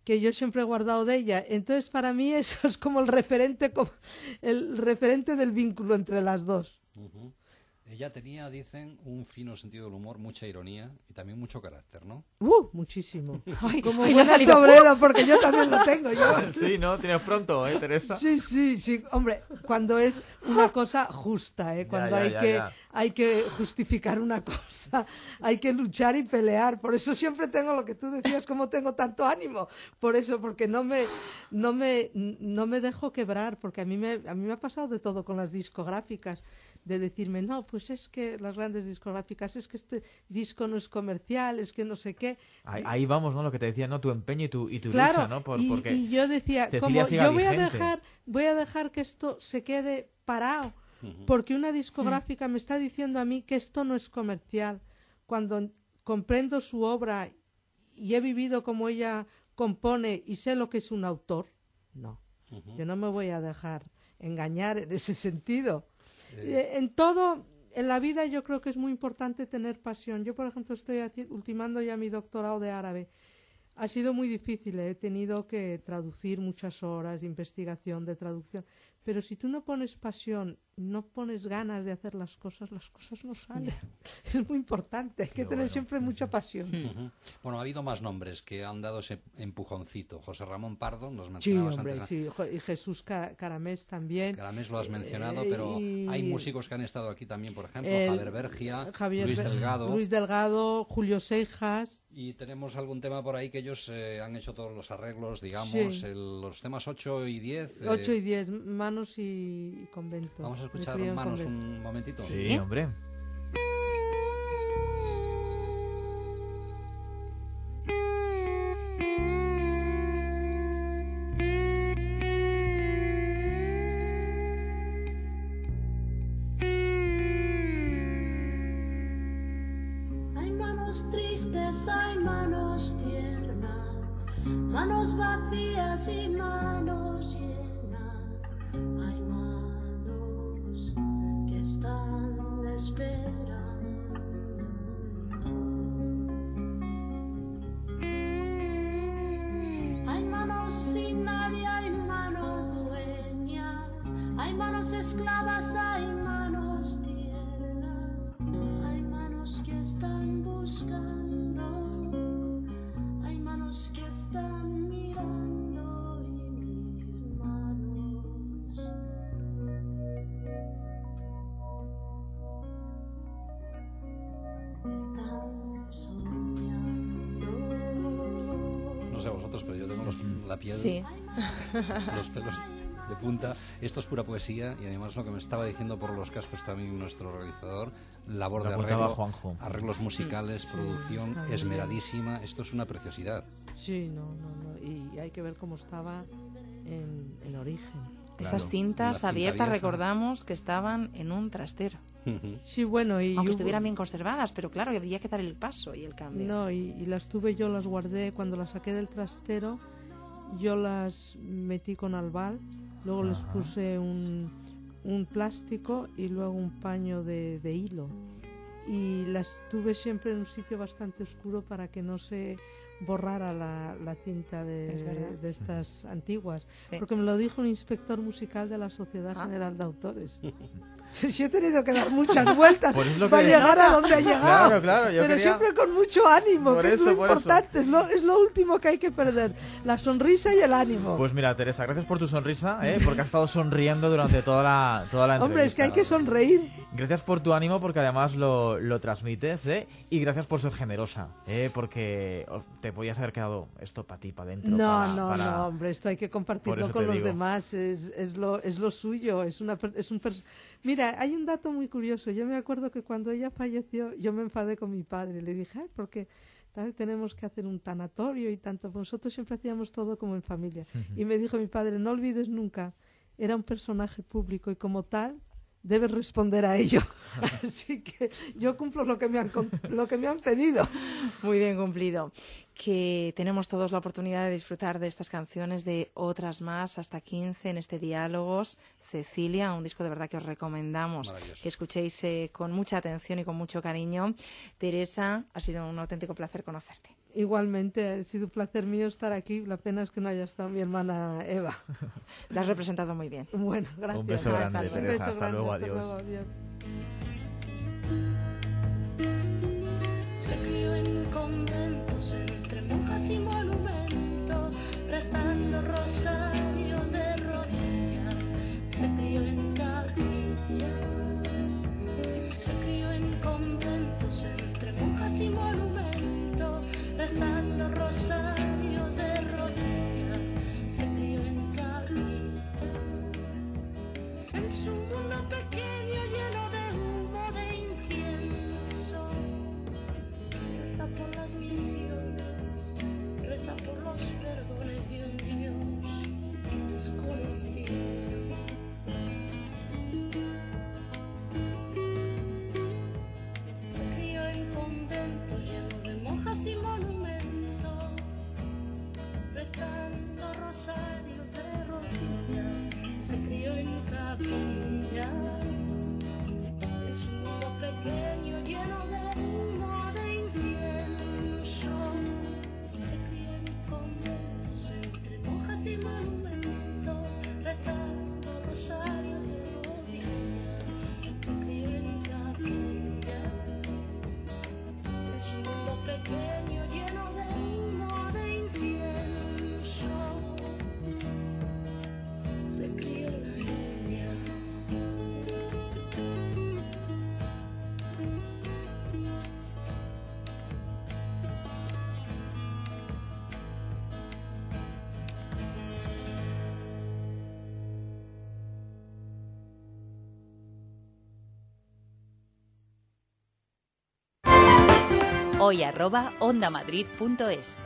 que yo siempre he guardado de ella. Entonces, para mí eso es como el referente, como el referente del vínculo entre las dos. Uh-huh. Ella tenía, dicen, un fino sentido del humor, mucha ironía y también mucho carácter, ¿no? ¡Uh! Muchísimo. Ay, como ay, buena salido, sobrera, porque yo también lo tengo. Yo. Sí, ¿no? Tienes pronto, ¿eh, Teresa? Sí, sí, sí. Hombre, cuando es una cosa justa, ¿eh? Cuando Ya, ya, hay, ya, que, ya. hay que justificar una cosa, hay que luchar y pelear. Por eso siempre tengo lo que tú decías, como tengo tanto ánimo. Por eso, porque no me, no me, no me dejo quebrar, porque a mí me, a mí me ha pasado de todo con las discográficas, de decirme, no, pues es que las grandes discográficas, es que este disco no es comercial, es que no sé qué. Ahí, ahí vamos, ¿no? Lo que te decía, ¿no? Tu empeño y tu, y tu Claro, lucha, ¿no? Por, y, porque y yo decía, Cecilia como siga yo voy a vigente. dejar, voy a dejar que esto se quede parado, Ujú. porque una discográfica me está diciendo a mí que esto no es comercial. Cuando comprendo su obra y he vivido como ella compone y sé lo que es un autor, no. Ujú. Yo no me voy a dejar engañar en ese sentido. Eh. Eh, En todo, en la vida yo creo que es muy importante tener pasión. Yo, por ejemplo, estoy haci- ultimando ya mi doctorado de árabe. Ha sido muy difícil, he tenido que traducir muchas horas de investigación, de traducción. Pero si tú no pones pasión, no pones ganas de hacer las cosas, las cosas no salen. Es muy importante, hay que Qué tener bueno. siempre mucha pasión. Ujú. Bueno, ha habido más nombres que han dado ese empujoncito. José Ramón Pardo, los Sí, mencionabas hombre, antes. sí. Jo- Y Jesús Ca- Caramés también. Caramés lo has mencionado, Eh, pero y- hay músicos que han estado aquí también, por ejemplo, El- Javier Bergia, Javier Luis Be- Delgado. Luis Delgado, Julio Seijas. Y tenemos algún tema por ahí que ellos eh, han hecho todos los arreglos, digamos, Sí. el- los temas ocho y diez. eh, ocho y diez, Manos y, y Convento. Vamos a Me escuchar crié en Manos convento. un momentito. Sí, hombre. Hay manos tristes, hay manos tiernas, manos vacías y manos llenas. Hay manos que están esperando. Hay manos sin nadie, hay manos dueñas, hay manos esclavas, hay manos tiernas. Hay manos que están buscando, hay manos que están mirando y mis manos están soñando. No sé vosotros, pero yo tengo los- la piel, Sí. los pelos de punta. Esto es pura poesía y además lo que me estaba diciendo por los cascos también nuestro realizador, labor Lo de apuntaba arreglo, Juanjo. arreglos musicales, Sí, producción está muy esmeradísima. Esto es una preciosidad. Sí, no, no, no. Y hay que ver cómo estaba en, en origen. Esas Claro, cintas una cinta abiertas, vieja. recordamos que estaban en un trastero. Sí, bueno, y Aunque hubo- estuvieran bien conservadas, pero claro, había que dar el paso y el cambio. No, y, y las tuve yo, las guardé cuando las saqué del trastero. Yo las metí con albal, luego les Ajá. puse un, un plástico y luego un paño de, de hilo. Y las tuve siempre en un sitio bastante oscuro para que no se borrara la, la cinta Es verdad. de, de estas antiguas. Sí. Porque me lo dijo un inspector musical de la Sociedad Ah. General de Autores. Sí, he tenido que dar muchas vueltas Por eso lo para que- llegar a donde he llegado. Claro, claro, yo Pero quería- siempre con mucho ánimo, Por que es eso, lo por eso. importante, es lo, es lo último que hay que perder, la sonrisa y el ánimo. Pues mira, Teresa, gracias por tu sonrisa, ¿eh? Porque has estado sonriendo durante toda la, toda la entrevista. Hombre, es que hay que sonreír. Gracias por tu ánimo, porque además lo, lo transmites, ¿eh? Y gracias por ser generosa, ¿eh? Porque oh, te podías haber quedado esto para ti, para adentro. No, para- no, para- no, hombre, esto hay que Por compartirlo eso con te los digo. demás, es, es, lo, es lo suyo, es, una, per- es un... pers- Mira, hay un dato muy curioso, yo me acuerdo que cuando ella falleció, yo me enfadé con mi padre, le dije, ay, porque tal, tenemos que hacer un tanatorio y tanto, nosotros siempre hacíamos todo como en familia. Y me dijo mi padre, no olvides nunca, era un personaje público y como tal debes responder a ello. Así que yo cumplo lo que me han, con- lo que me han pedido. Muy bien cumplido. Que tenemos todos la oportunidad de disfrutar de estas canciones, de otras más, hasta quince en este Diálogos. Cecilia, un disco de verdad que os recomendamos Maravilloso. que escuchéis eh, con mucha atención y con mucho cariño. Teresa, ha sido un auténtico placer conocerte. Igualmente, ha sido un placer mío estar aquí. La pena es que no haya estado mi hermana Eva. La has representado muy bien. Bueno, gracias. Un beso grande, hasta, Teresa. un beso Hasta grande, luego, hasta adiós. luego, adiós. Se crió en conventos entre monjas y monumentos, rezando rosarios de rodillas. Se crió en capilla. Se crió en conventos entre monjas y monumentos, rezando rosarios de rodillas. Se crió en capilla. En su mundo pequeño lleno de humo de incienso, reza por las misiones, reza por los perdones de un Dios desconocido. Se crió en convento lleno de monjas y monumentos, rezando rosarios de rodillas. Se crió en capilla, en su mundo pequeño lleno de humo de incienso. Se crió en conventos entre monjas y monumentos, rezando rosarios de rodillas. Se crió en capilla, en su mundo pequeño lleno de humo de incienso. Se crió la niña. Hoy arroba ondamadrid.es.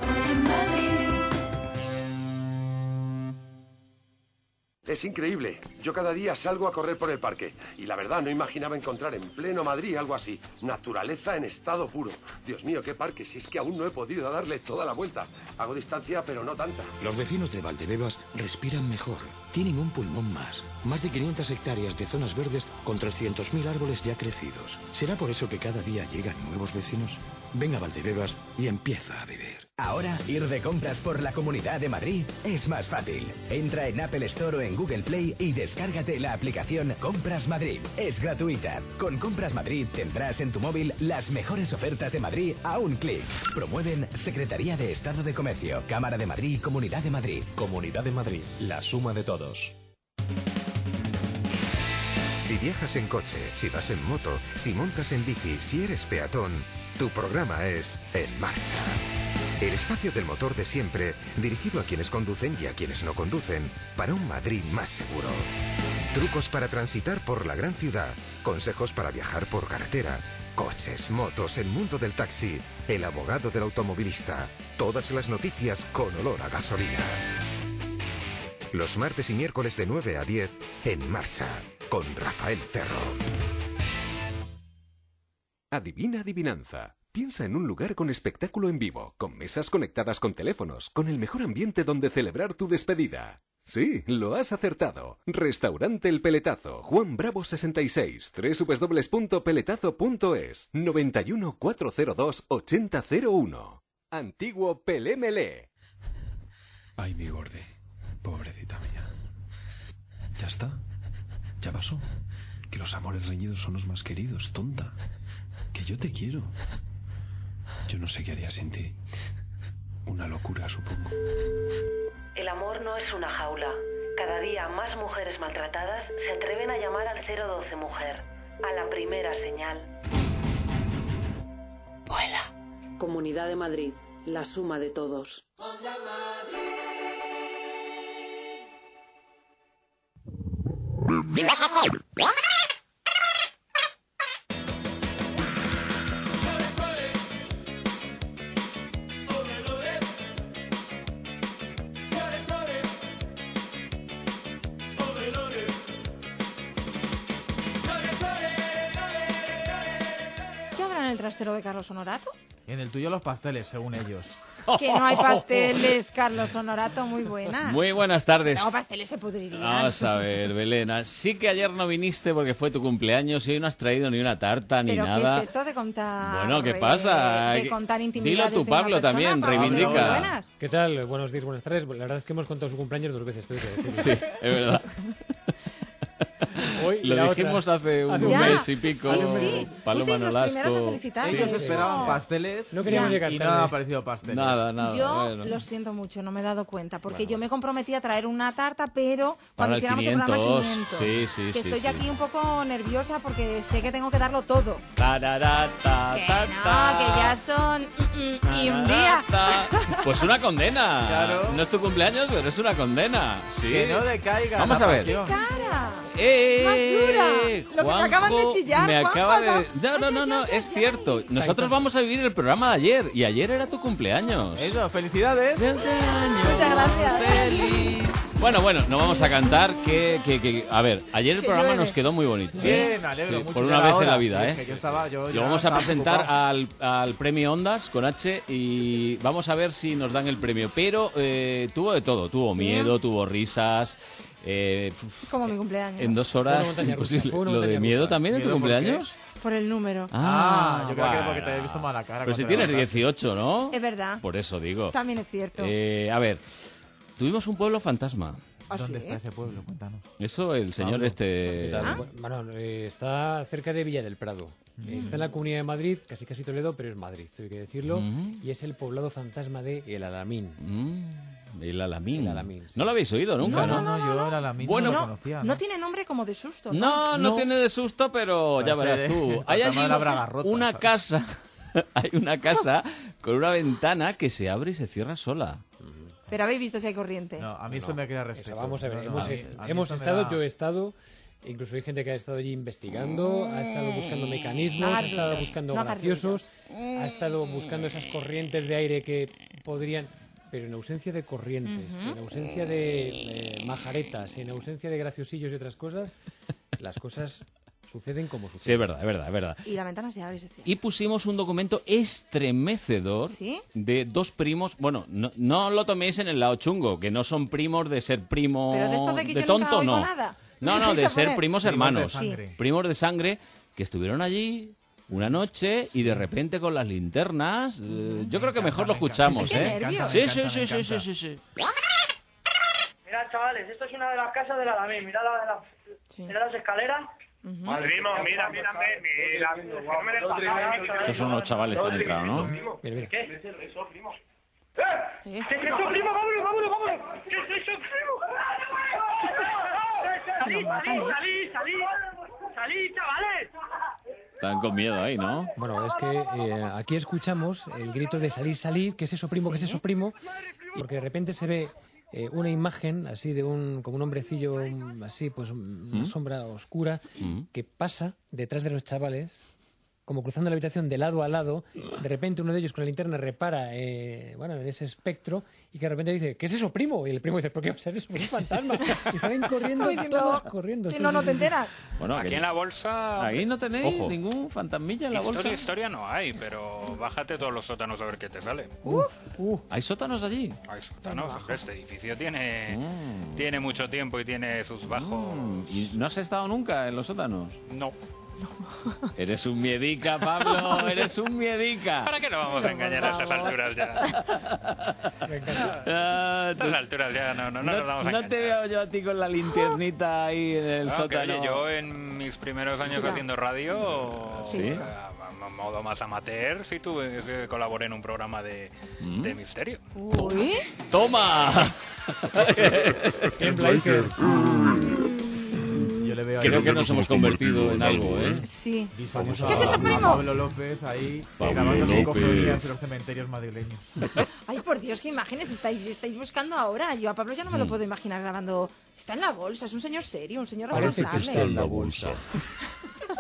Es increíble. Yo cada día salgo a correr por el parque. Y la verdad, no imaginaba encontrar en pleno Madrid algo así. Naturaleza en estado puro. Dios mío, qué parque, si es que aún no he podido darle toda la vuelta. Hago distancia, pero no tanta. Los vecinos de Valdebebas respiran mejor. Tienen un pulmón más. Más de quinientas hectáreas de zonas verdes con trescientos mil árboles ya crecidos. ¿Será por eso que cada día llegan nuevos vecinos? Ven a Valdebebas y empieza a vivir. Ahora, ir de compras por la Comunidad de Madrid es más fácil. Entra en Apple Store o en Google Play y descárgate la aplicación Compras Madrid. Es gratuita. Con Compras Madrid tendrás en tu móvil las mejores ofertas de Madrid a un clic. Promueven Secretaría de Estado de Comercio, Cámara de Madrid y Comunidad de Madrid. Comunidad de Madrid, la suma de todos. Si viajas en coche, si vas en moto, si montas en bici, si eres peatón, tu programa es En Marcha. El espacio del motor de siempre, dirigido a quienes conducen y a quienes no conducen, para un Madrid más seguro. Trucos para transitar por la gran ciudad, consejos para viajar por carretera, coches, motos, el mundo del taxi, el abogado del automovilista, todas las noticias con olor a gasolina. Los martes y miércoles de nueve a diez, En Marcha, con Rafael Cerro. Adivina adivinanza. Piensa en un lugar con espectáculo en vivo, con mesas conectadas con teléfonos, con el mejor ambiente donde celebrar tu despedida. Sí, lo has acertado. Restaurante El Peletazo, Juan Bravo sesenta y seis, doble u doble u doble u punto peletazo punto es, noventa y uno, cuatrocientos dos, ochenta cero uno. Antiguo Pelémele. Ay, mi gorde. Pobrecita mía. ¿Ya está? ¿Ya pasó? Que los amores reñidos son los más queridos, tonta. Que yo te quiero. Yo no sé qué haría sin ti. Una locura, supongo. El amor no es una jaula. Cada día más mujeres maltratadas se atreven a llamar al cero doce Mujer. A la primera señal. Vuela. Comunidad de Madrid, la suma de todos. ¿Qué habrá en el trastero de Carlos Honorato? En el tuyo los pasteles, según ellos. Que no hay pasteles, Carlos Honorato, muy buenas. Muy buenas tardes. No, pasteles se podrían. Vamos a ver, Belén. Sí que ayer no viniste porque fue tu cumpleaños y hoy no has traído ni una tarta ni ¿Pero nada. ¿Pero qué es esto de contar? Bueno, ¿qué pasa? De contar intimidades. Dilo tú, Pablo, de una también, persona, reivindica. Pablo, muy buenas. ¿Qué tal? Buenos días, buenas tardes. La verdad es que hemos contado su cumpleaños dos veces, tengo que decirlo. Sí, es verdad. Hoy Lo la dijimos otra. hace un Ya, mes y pico. sí, sí. Paloma Fuisteis los primeros a Nolasco. felicitar. Ellos Eso. esperaban pasteles No queríamos y llegar no tarde. ha aparecido pasteles. Nada, nada. Yo bueno. lo siento mucho, no me he dado cuenta, porque yo me comprometí a traer una tarta, pero Para cuando el hiciéramos el programa quinientos. quinientos, Sí, sí, que sí, estoy sí. aquí un poco nerviosa porque sé que tengo que darlo todo. Tarara, ta, Que ta, no, ta. que ya son mm, mm, y un día. Pues una condena. Claro. No es tu cumpleaños, pero es una condena. Sí. Que no decaiga. Vamos la a ver. pasión. ¡Cara! ¡Eh! ¡Más dura! Lo que me acaban de chillar, me Juanjo, acaba no. de... No, no, no, no, es cierto. Nosotros vamos a vivir el programa de ayer y ayer era tu cumpleaños. Eso, felicidades. Muchas gracias. Feliz. Bueno, bueno, no vamos a cantar que, que, que... A ver, ayer el Que programa llueve. nos quedó muy bonito. ¿eh? Bien, me alegro Sí, mucho. por Ya una era vez en hora. la vida, Sí, ¿eh? es que yo estaba, yo Lo ya vamos a estaba presentar preocupado. al, al premio Ondas con H y vamos a ver si nos dan el premio. Pero eh, tuvo de todo. Tuvo ¿Sí? miedo, tuvo risas. Eh, Como mi cumpleaños. en dos Fue una horas, montaña rusa, imposible. fue una ¿Lo de montaña miedo rusa. también de tu ¿Miedo por qué? cumpleaños? Por el número. Ah, yo creo que bueno. porque te he visto mala cara. Pero si cuando tienes te levantaste. dieciocho, ¿no? Es verdad. Por eso digo. También es cierto. Eh, a ver, tuvimos un pueblo fantasma. ¿Ah, ¿Dónde sí? está ese pueblo? Cuéntanos. Eso el señor Pablo. este... Está, bueno, eh, está cerca de Villa del Prado. Eh, Está en la Comunidad de Madrid, casi casi Toledo, pero es Madrid, hay que decirlo. Mm. Y es el poblado fantasma de El Alamín. Mm, el Alamín. El Alamín, sí. No lo habéis oído nunca, ¿no? No, no, yo era la misma. Bueno, no lo no, conocía. no tiene nombre como de susto. No, no, No. tiene de susto, pero ya verás Parece tú. de- Hay allí fantasma de la braga rota, una ¿sabes? casa, hay una casa con una ventana que se abre y se cierra sola. Pero habéis visto si hay corriente. No, a mí esto No, me crea Eso, respeto. vamos a ver, No, no, hemos, a mí- est- a mí hemos esto me estado, da- yo he estado, incluso hay gente que ha estado allí investigando, ha estado buscando mecanismos, No ha hagas estado ruidos, buscando no hagas graciosos, ha estado buscando esas corrientes de aire que podrían... Pero en ausencia de corrientes, Ujú. en ausencia de eh, majaretas, en ausencia de graciosillos y otras cosas, las cosas suceden como suceden. Sí, es verdad, es verdad, es verdad. Y la ventana se abre, es decir. Y pusimos un documento estremecedor ¿Sí? de dos primos. Bueno, no, no lo toméis en el lado chungo, que no son primos de ser primo Pero de esto de que yo nunca tonto, oigo no. nada. No, no, ¿Vais de a ser poner? primos Primos de hermanos. sangre. Primos de sangre que estuvieron allí una noche y de repente con las linternas. eh, yo creo que mejor lo escuchamos, Qué ¿eh? nervios. Sí, sí, sí, sí, sí, sí, sí. Mirad, chavales, esto es una de las casas del Alamín. Mirad, la, la, mirad las escaleras. Primo, mira, mira, mira, no me dejas nada. Estos son los chavales que han entrado, ¿no? Mira, mira. ¿Qué? ¿Qué es eso, primo? ¡Eh! ¿Qué es eso, primo? ¡Vámonos, vámonos, vámonos! ¿Qué es eso, primo? ¡Salí, salí, salí, salí! ¡Salí, chavales! Están con miedo ahí, ¿no? Bueno, es que eh, aquí escuchamos el grito de salir, salir, ¿qué es eso, primo? ¿Qué es eso, primo? Porque de repente se ve eh, una imagen así de un como un hombrecillo mm, así, pues una ¿Mm? sombra oscura Mm. que pasa detrás de los chavales, como cruzando la habitación de lado a lado. De repente uno de ellos con la linterna repara eh, bueno, en ese espectro y que de repente dice, ¿qué es eso, primo? Y el primo dice, ¿por qué va a ser eso? Es un fantasma. Y salen corriendo, Uy, todos no, corriendo. Si sí, no, sí, no sí, te sí. enteras. Bueno, Aquí que- en la bolsa... ahí no tenéis Ojo. ningún fantasmilla en la bolsa. Historia, historia no hay, pero bájate todos los sótanos a ver qué te sale. ¿Hay sótanos allí? Hay sótanos, hombre, este edificio tiene, Mm. tiene mucho tiempo y tiene sus bajos. Mm, ¿Y no has estado nunca en los sótanos? No. Eres un miedica, Pablo, eres un miedica. ¿Para qué nos vamos a engañar a estas alturas ya? Ah, A estas alturas ya no, no, no, nos vamos a no engañar. te veo yo a ti con la linternita ahí en el No, que, sótano. oye, yo en mis primeros años Sí. haciendo radio, Sí. a, a- a modo más amateur, sí tuve, sí colaboré en un programa de, ¿Mm? de misterio. Uy. ¡Toma! Bien, Blaker. Yo le veo Creo ahí- que nos hemos convertido en algo, ¿eh? Sí. Famoso ¿Qué es eso, a- primo? a Pablo López ahí Pablo grabando López. psicofonías en los cementerios madrileños. Ay, por Dios, qué imágenes estáis, estáis buscando ahora. Yo a Pablo ya no me lo Mm. puedo imaginar grabando. Está en la bolsa, es un señor serio, un señor Parece que responsable. está en la bolsa.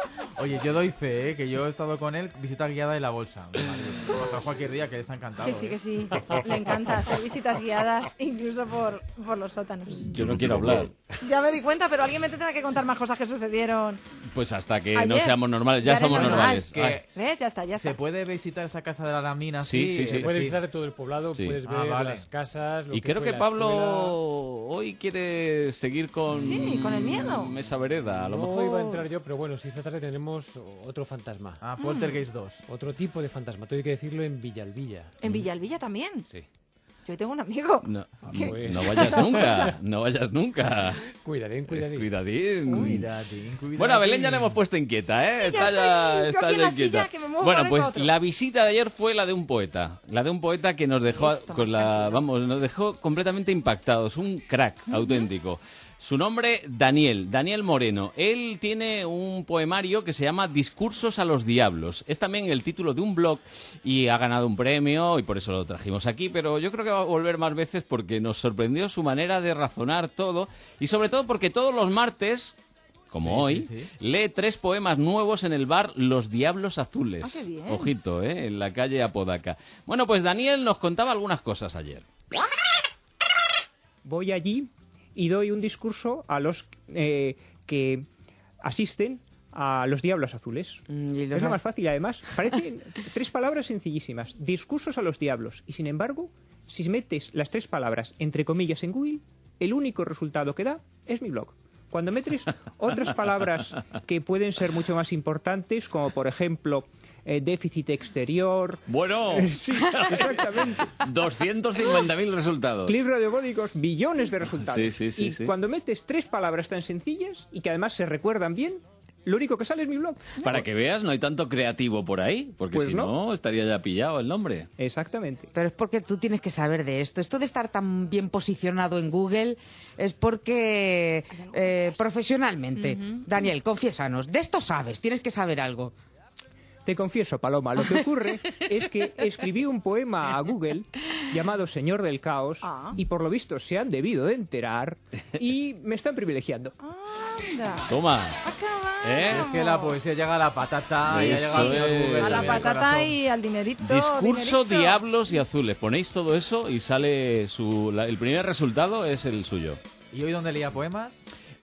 Oye, yo doy fe, ¿eh? Que yo he estado con él, visita guiada de la bolsa. Pasa cualquier día que él está encantado. Que sí, ¿eh? que sí. Le encanta hacer visitas guiadas, incluso por, por los sótanos. Yo no quiero hablar. Ya me di cuenta, pero alguien me tendrá que contar más cosas que sucedieron. Pues hasta que Ayer. no seamos normales. Ya, Ya eres somos normal. normales. Que- Ay. ¿Ves? Ya está, ya está. ¿Se puede visitar esa casa de la Lamina? Sí, sí, sí. Se puede visitar todo el poblado, Sí. puedes Ah, ver vale. las casas, lo Y que creo fue que la Pablo escuela. hoy quiere seguir con... Sí, con el miedo. Esa vereda, a lo No mejor... iba a entrar yo, pero bueno, si esta tarde tenemos otro fantasma. Ah, Poltergeist dos. Otro tipo de fantasma, tengo que decirlo en Villalvilla. ¿En Villalvilla también? Sí. Yo tengo un amigo. No, ¿Qué? no vayas nunca, no vayas nunca. Cuidadín, cuidadín. Cuidadín. Cuidadín, cuidadín. Bueno, a Belén ya le hemos puesto inquieta, ¿eh? Sí, ya está ya, estoy. Yo está aquí en ya la inquieta. silla, que me muevo Bueno, para pues otro. la visita de ayer fue la de un poeta. La de un poeta que nos dejó, Esto, con más la, tranquilo. vamos, nos dejó completamente impactados. Un crack auténtico. Su nombre, Daniel, Daniel Moreno. Él tiene un poemario que se llama Discursos a los Diablos. Es también el título de un blog y ha ganado un premio y por eso lo trajimos aquí, pero yo creo que va a volver más veces porque nos sorprendió su manera de razonar todo y sobre todo porque todos los martes, como Sí, hoy, sí, sí. lee tres poemas nuevos en el bar Los Diablos Azules. Ah, qué bien. Ojito, ¿eh? En la calle Apodaca. Bueno, pues Daniel nos contaba algunas cosas ayer. Voy allí y doy un discurso a los eh, que asisten a los Diablos Azules. y los Es lo as- más fácil, además. Parecen tres palabras sencillísimas. Discursos a los diablos. Y sin embargo, si metes las tres palabras entre comillas en Google, el único resultado que da es mi blog. Cuando metes otras palabras que pueden ser mucho más importantes, como por ejemplo eh, déficit exterior... Bueno, Sí, exactamente. doscientos cincuenta mil resultados. Clips radiofónicos, billones de resultados. Sí, sí, sí, y sí. cuando metes tres palabras tan sencillas y que además se recuerdan bien, lo único que sale es mi blog. Para que veas, no hay tanto creativo por ahí, porque Pues si no. no, estaría ya pillado el nombre. Exactamente. Pero es porque tú tienes que saber de esto. Esto de estar tan bien posicionado en Google es porque eh, profesionalmente, Daniel, confiésanos, de esto sabes, tienes que saber algo. Te confieso, Paloma, lo que ocurre es que escribí un poema a Google llamado Señor del Caos Ah. y por lo visto se han debido de enterar y me están privilegiando. Anda. Toma. ¿Eh? Es que la poesía llega a la patata, y ha Eso llegado al señor es. Google A la también al patata corazón. y al dinerito. Discurso dinerito. Diablos y Azules. Ponéis todo eso y sale su... la- el primer resultado es el suyo. ¿Y hoy dónde leía poemas?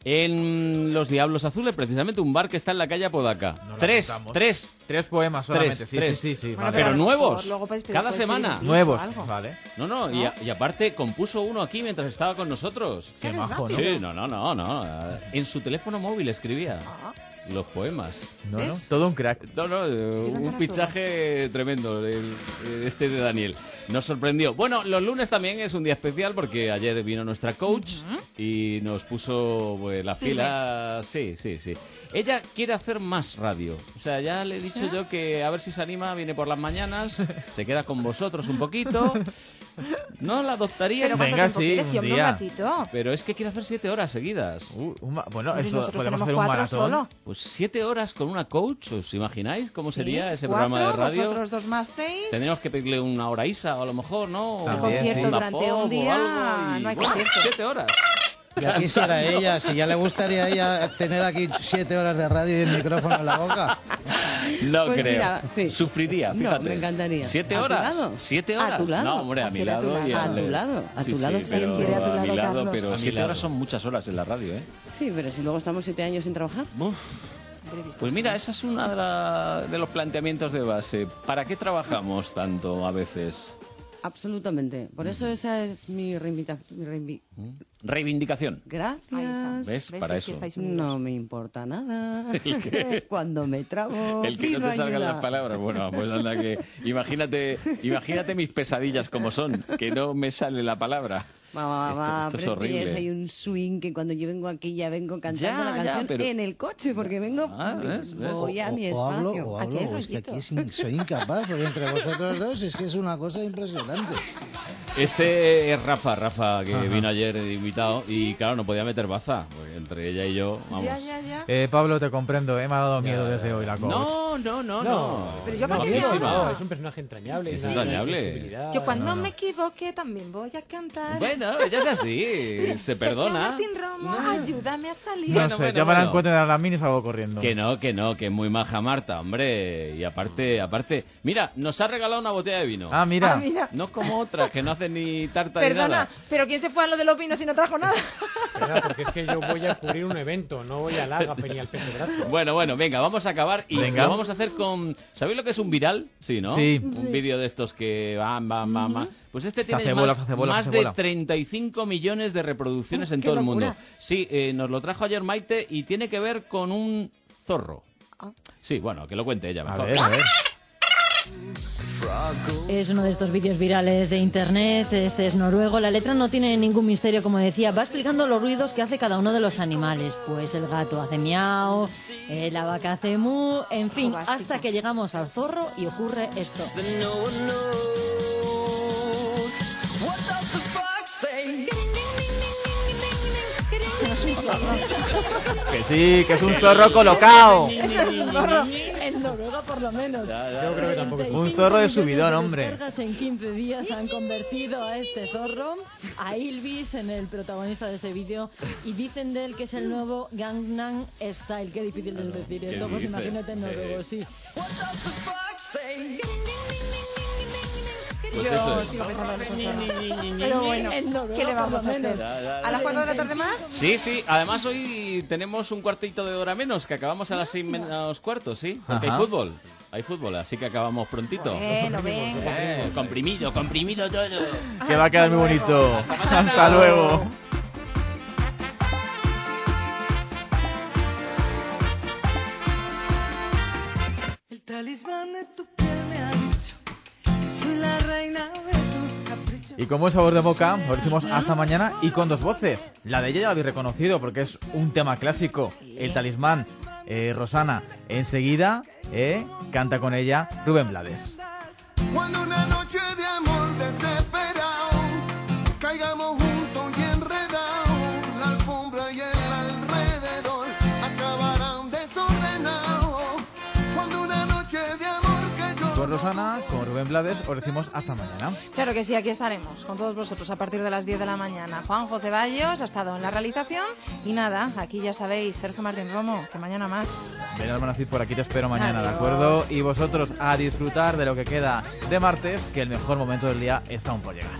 En Los Diablos Azules, precisamente un bar que está en la calle Apodaca. Nos lo Tres, apuntamos. tres. Tres poemas solamente. Tres, sí, tres. sí, sí, sí. Bueno, vale. Pero a lo nuevos. mejor luego podéis pedir- Cada podéis pedir semana. un piso Nuevos, o algo. vale. No, no, y, a- y aparte compuso uno aquí mientras estaba con nosotros. Qué majo, ¿no? Sí, no, no, no, no. En su teléfono móvil escribía Ah. los poemas. No, no, ¿Ves? todo un crack. No, no, eh, dan un para fichaje tremendo el- este de Daniel. Nos sorprendió. Bueno, los lunes también es un día especial porque ayer vino nuestra coach y nos puso pues, las pilas. Sí, sí, sí. Ella quiere hacer más radio. O sea, ya le he dicho yo que a ver si se anima, viene por las mañanas, se queda con vosotros un poquito. No la adoptaría. Pero ¿cuánto Venga, tiempo sí, quieres? un Sí, hombre, un día. ratito. Pero es que quiere hacer siete horas seguidas. Uh, un ma- bueno, Hombre, y eso nosotros podemos tenemos hacer un cuatro maratón. solo. Pues siete horas con una coach, ¿os imagináis cómo sería Sí, ese cuatro, programa de radio? Nosotros dos más seis. Tendríamos que pedirle una hora a Isa, o a lo mejor, ¿no? O También, concierto sí. una durante pop un o día, algo y, no hay bueno, concierto. siete horas. Ya quisiera ella, si ya le gustaría a ella tener aquí siete horas de radio y el micrófono en la boca. No Pues creo. mira, sí. Sufriría, No, fíjate. me encantaría. ¿Siete ¿A tu horas? lado? ¿Siete ¿A horas? tu lado? No, hombre, a mi Quiere a tu lado. y lado. al A de- tu lado, a Sí, tu lado sí, siempre. pero Quiere a tu a mi lado, lado, Carlos. pero A mi siete lado. horas son muchas horas en la radio, ¿eh? Sí, pero si luego estamos siete años sin trabajar. Uf. Pues mira, ese es uno de, la- de los planteamientos de base. ¿Para qué trabajamos tanto a veces? Absolutamente. Por eso esa es mi reivindicación. Reivindicación. Gracias. Ahí está. ¿Ves? ¿Ves? Para Aquí eso. estáis unidos. No me importa nada. ¿El qué? Cuando me trabo, El que no pido te salgan ayuda. las palabras. Bueno, pues anda que... Imagínate, imagínate mis pesadillas como son, que no me sale la palabra. Mamá, Esto- mamá, esto es pero tienes horrible. ahí un swing que cuando yo vengo aquí ya vengo cantando Ya, la ya, canción pero- en el coche, porque vengo, Ah, ¿ves? ¿Ves? voy a mi o hablo, espacio. o Aquí hablo, hay o es que rollito. aquí es in- soy incapaz, porque entre vosotros dos es que es una cosa impresionante. Este es Rafa, Rafa, que Ajá. vino ayer de invitado y claro, no podía meter baza, porque entre ella y yo, vamos. Ya, ya, ya. Eh, Pablo, te comprendo, eh, me ha dado miedo Ya, desde hoy la coach. No, no, no, no. Pero yo no, para qué no, lloro. no, es un personaje entrañable. Es una gran entrañable. sensibilidad. Yo cuando No, no. me equivoque también voy a cantar. Bueno, ella es así, se perdona. Martín Romo, ayúdame a salir. No Bueno, sé, bueno, ya me la bueno. encuentro en la mini y salgo corriendo. Que no, que no, que es muy maja Marta, hombre. Y aparte, aparte, mira, nos ha regalado una botella de vino. Ah, mira. Ah, mira. No como otras, que no hacen ni tarta ni Perdona, nada. pero ¿quién se fue a lo de los vinos y no trajo nada? Verdad, porque es que yo voy a cubrir un evento, no voy al Ágape ni al Peso Brazo. Bueno, bueno, venga, vamos a acabar y Venga. lo vamos a hacer con... ¿Sabéis lo que es un viral? Sí, ¿no? Sí. Un Sí. vídeo de estos que van, van, van, van. Pues este Se tiene hace más, bola, se hace bola, más se hace de bola. treinta y cinco millones de reproducciones Uf, en qué todo el locura. mundo. Sí, eh, nos lo trajo ayer Maite y tiene que ver con un zorro. Ah. Sí, bueno, que lo cuente ella A mejor. ver, a ver. Es uno de estos vídeos virales de internet, este es noruego. La letra no tiene ningún misterio, como decía, va explicando los ruidos que hace cada uno de los animales. Pues el gato hace miau, eh, la vaca hace mu, en fin, Básico. hasta que llegamos al zorro y ocurre esto. Que sí, que es un zorro colocado. Eso es un zorro. En Noruega, por lo menos. Yo creo que tampoco es. Un zorro de millones subidón, de hombre. descargas en quince días han convertido a este zorro, a Ylvis, en el protagonista de este vídeo, y dicen de él que es el nuevo Gangnam Style. Qué difícil es decir ¿Qué esto, pues dices? imagínate en noruego, Eh. sí. Pues Yo eso es. sigo pensando en el zorro. Pero bueno, En Noruega, ¿qué le vamos por a lo hacer? menos. Ya, ya, ya. ¿A las cuatro de la tarde más? Sí, sí. Además hoy tenemos un cuartito de hora menos, que acabamos a las seis menos cuarto, ¿sí? Porque Ajá. hay fútbol. Hay fútbol, así que acabamos prontito. Bueno, venga. Eh, comprimido, comprimido todo. Que va a quedar muy bonito. Hasta luego. El talismán de tu piel me ha dicho que soy la reina de tus caprichos. Y como es sabor de boca, lo decimos hasta mañana y con dos voces. La de ella ya la habéis reconocido porque es un tema clásico. El talismán. Eh, Rosana, enseguida eh, canta con ella Rubén Blades. Cuando una noche de amor desesperado caigamos juntos y enredados, la alfombra y el alrededor acabarán desordenados. Cuando una noche de amor que yo Con Rosana, con Rubén Blades, os decimos hasta mañana. Claro que sí, aquí estaremos con todos vosotros a partir de las diez de la mañana. Juanjo Ceballos ha estado en la realización y nada, aquí ya sabéis, Sergio Martín Romo, que mañana más. Ven al Manacid, por aquí te espero mañana, ¿de Adiós. acuerdo? Y vosotros a disfrutar de lo que queda de martes, que el mejor momento del día está aún por llegar.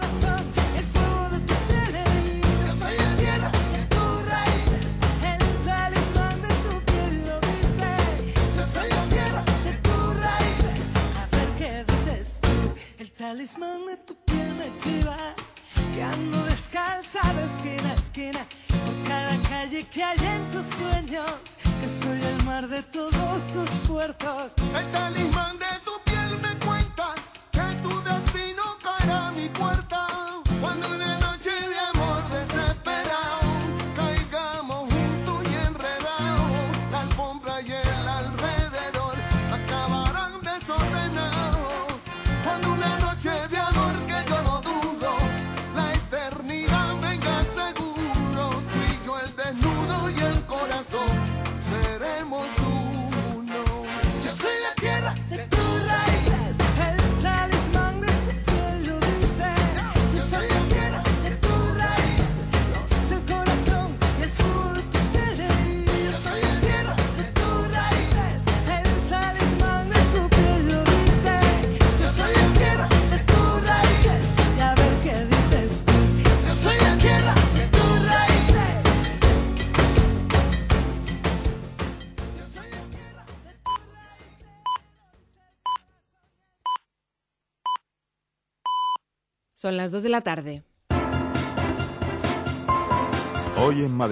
El fuego de tu piel, yo soy la tierra de tus raíces. El talismán de tu piel lo dice. Yo soy la tierra de tus raíces. A ver qué dices tú. El talismán de tu piel me chiva. Que ando descalza de esquina a esquina. Por cada calle que hay en tus sueños. Que soy el mar de todos tus puertos. el talismán de tu piel me cuenta que tu destino caerá a mi puerta. Cuando una noche de amor desesperado caigamos juntos y enredados, la alfombra y el alrededor acabarán desordenados. Cuando una noche de amor que yo no dudo, la eternidad venga seguro, tú y yo el desnudo y el corazón seremos uno. Yo soy la tierra de tus raíces, el talismán de tu piel lo dice. Yo soy la tierra de tus raíces, lo dice el corazón y el fuego de tu piel. Yo soy la tierra de tus raíces, el talismán de tu piel lo dice. Yo soy la tierra de tus raíces, y a ver qué dices tú. Yo soy la tierra de tus raíces. Son las dos de la tarde. Hoy en Madrid.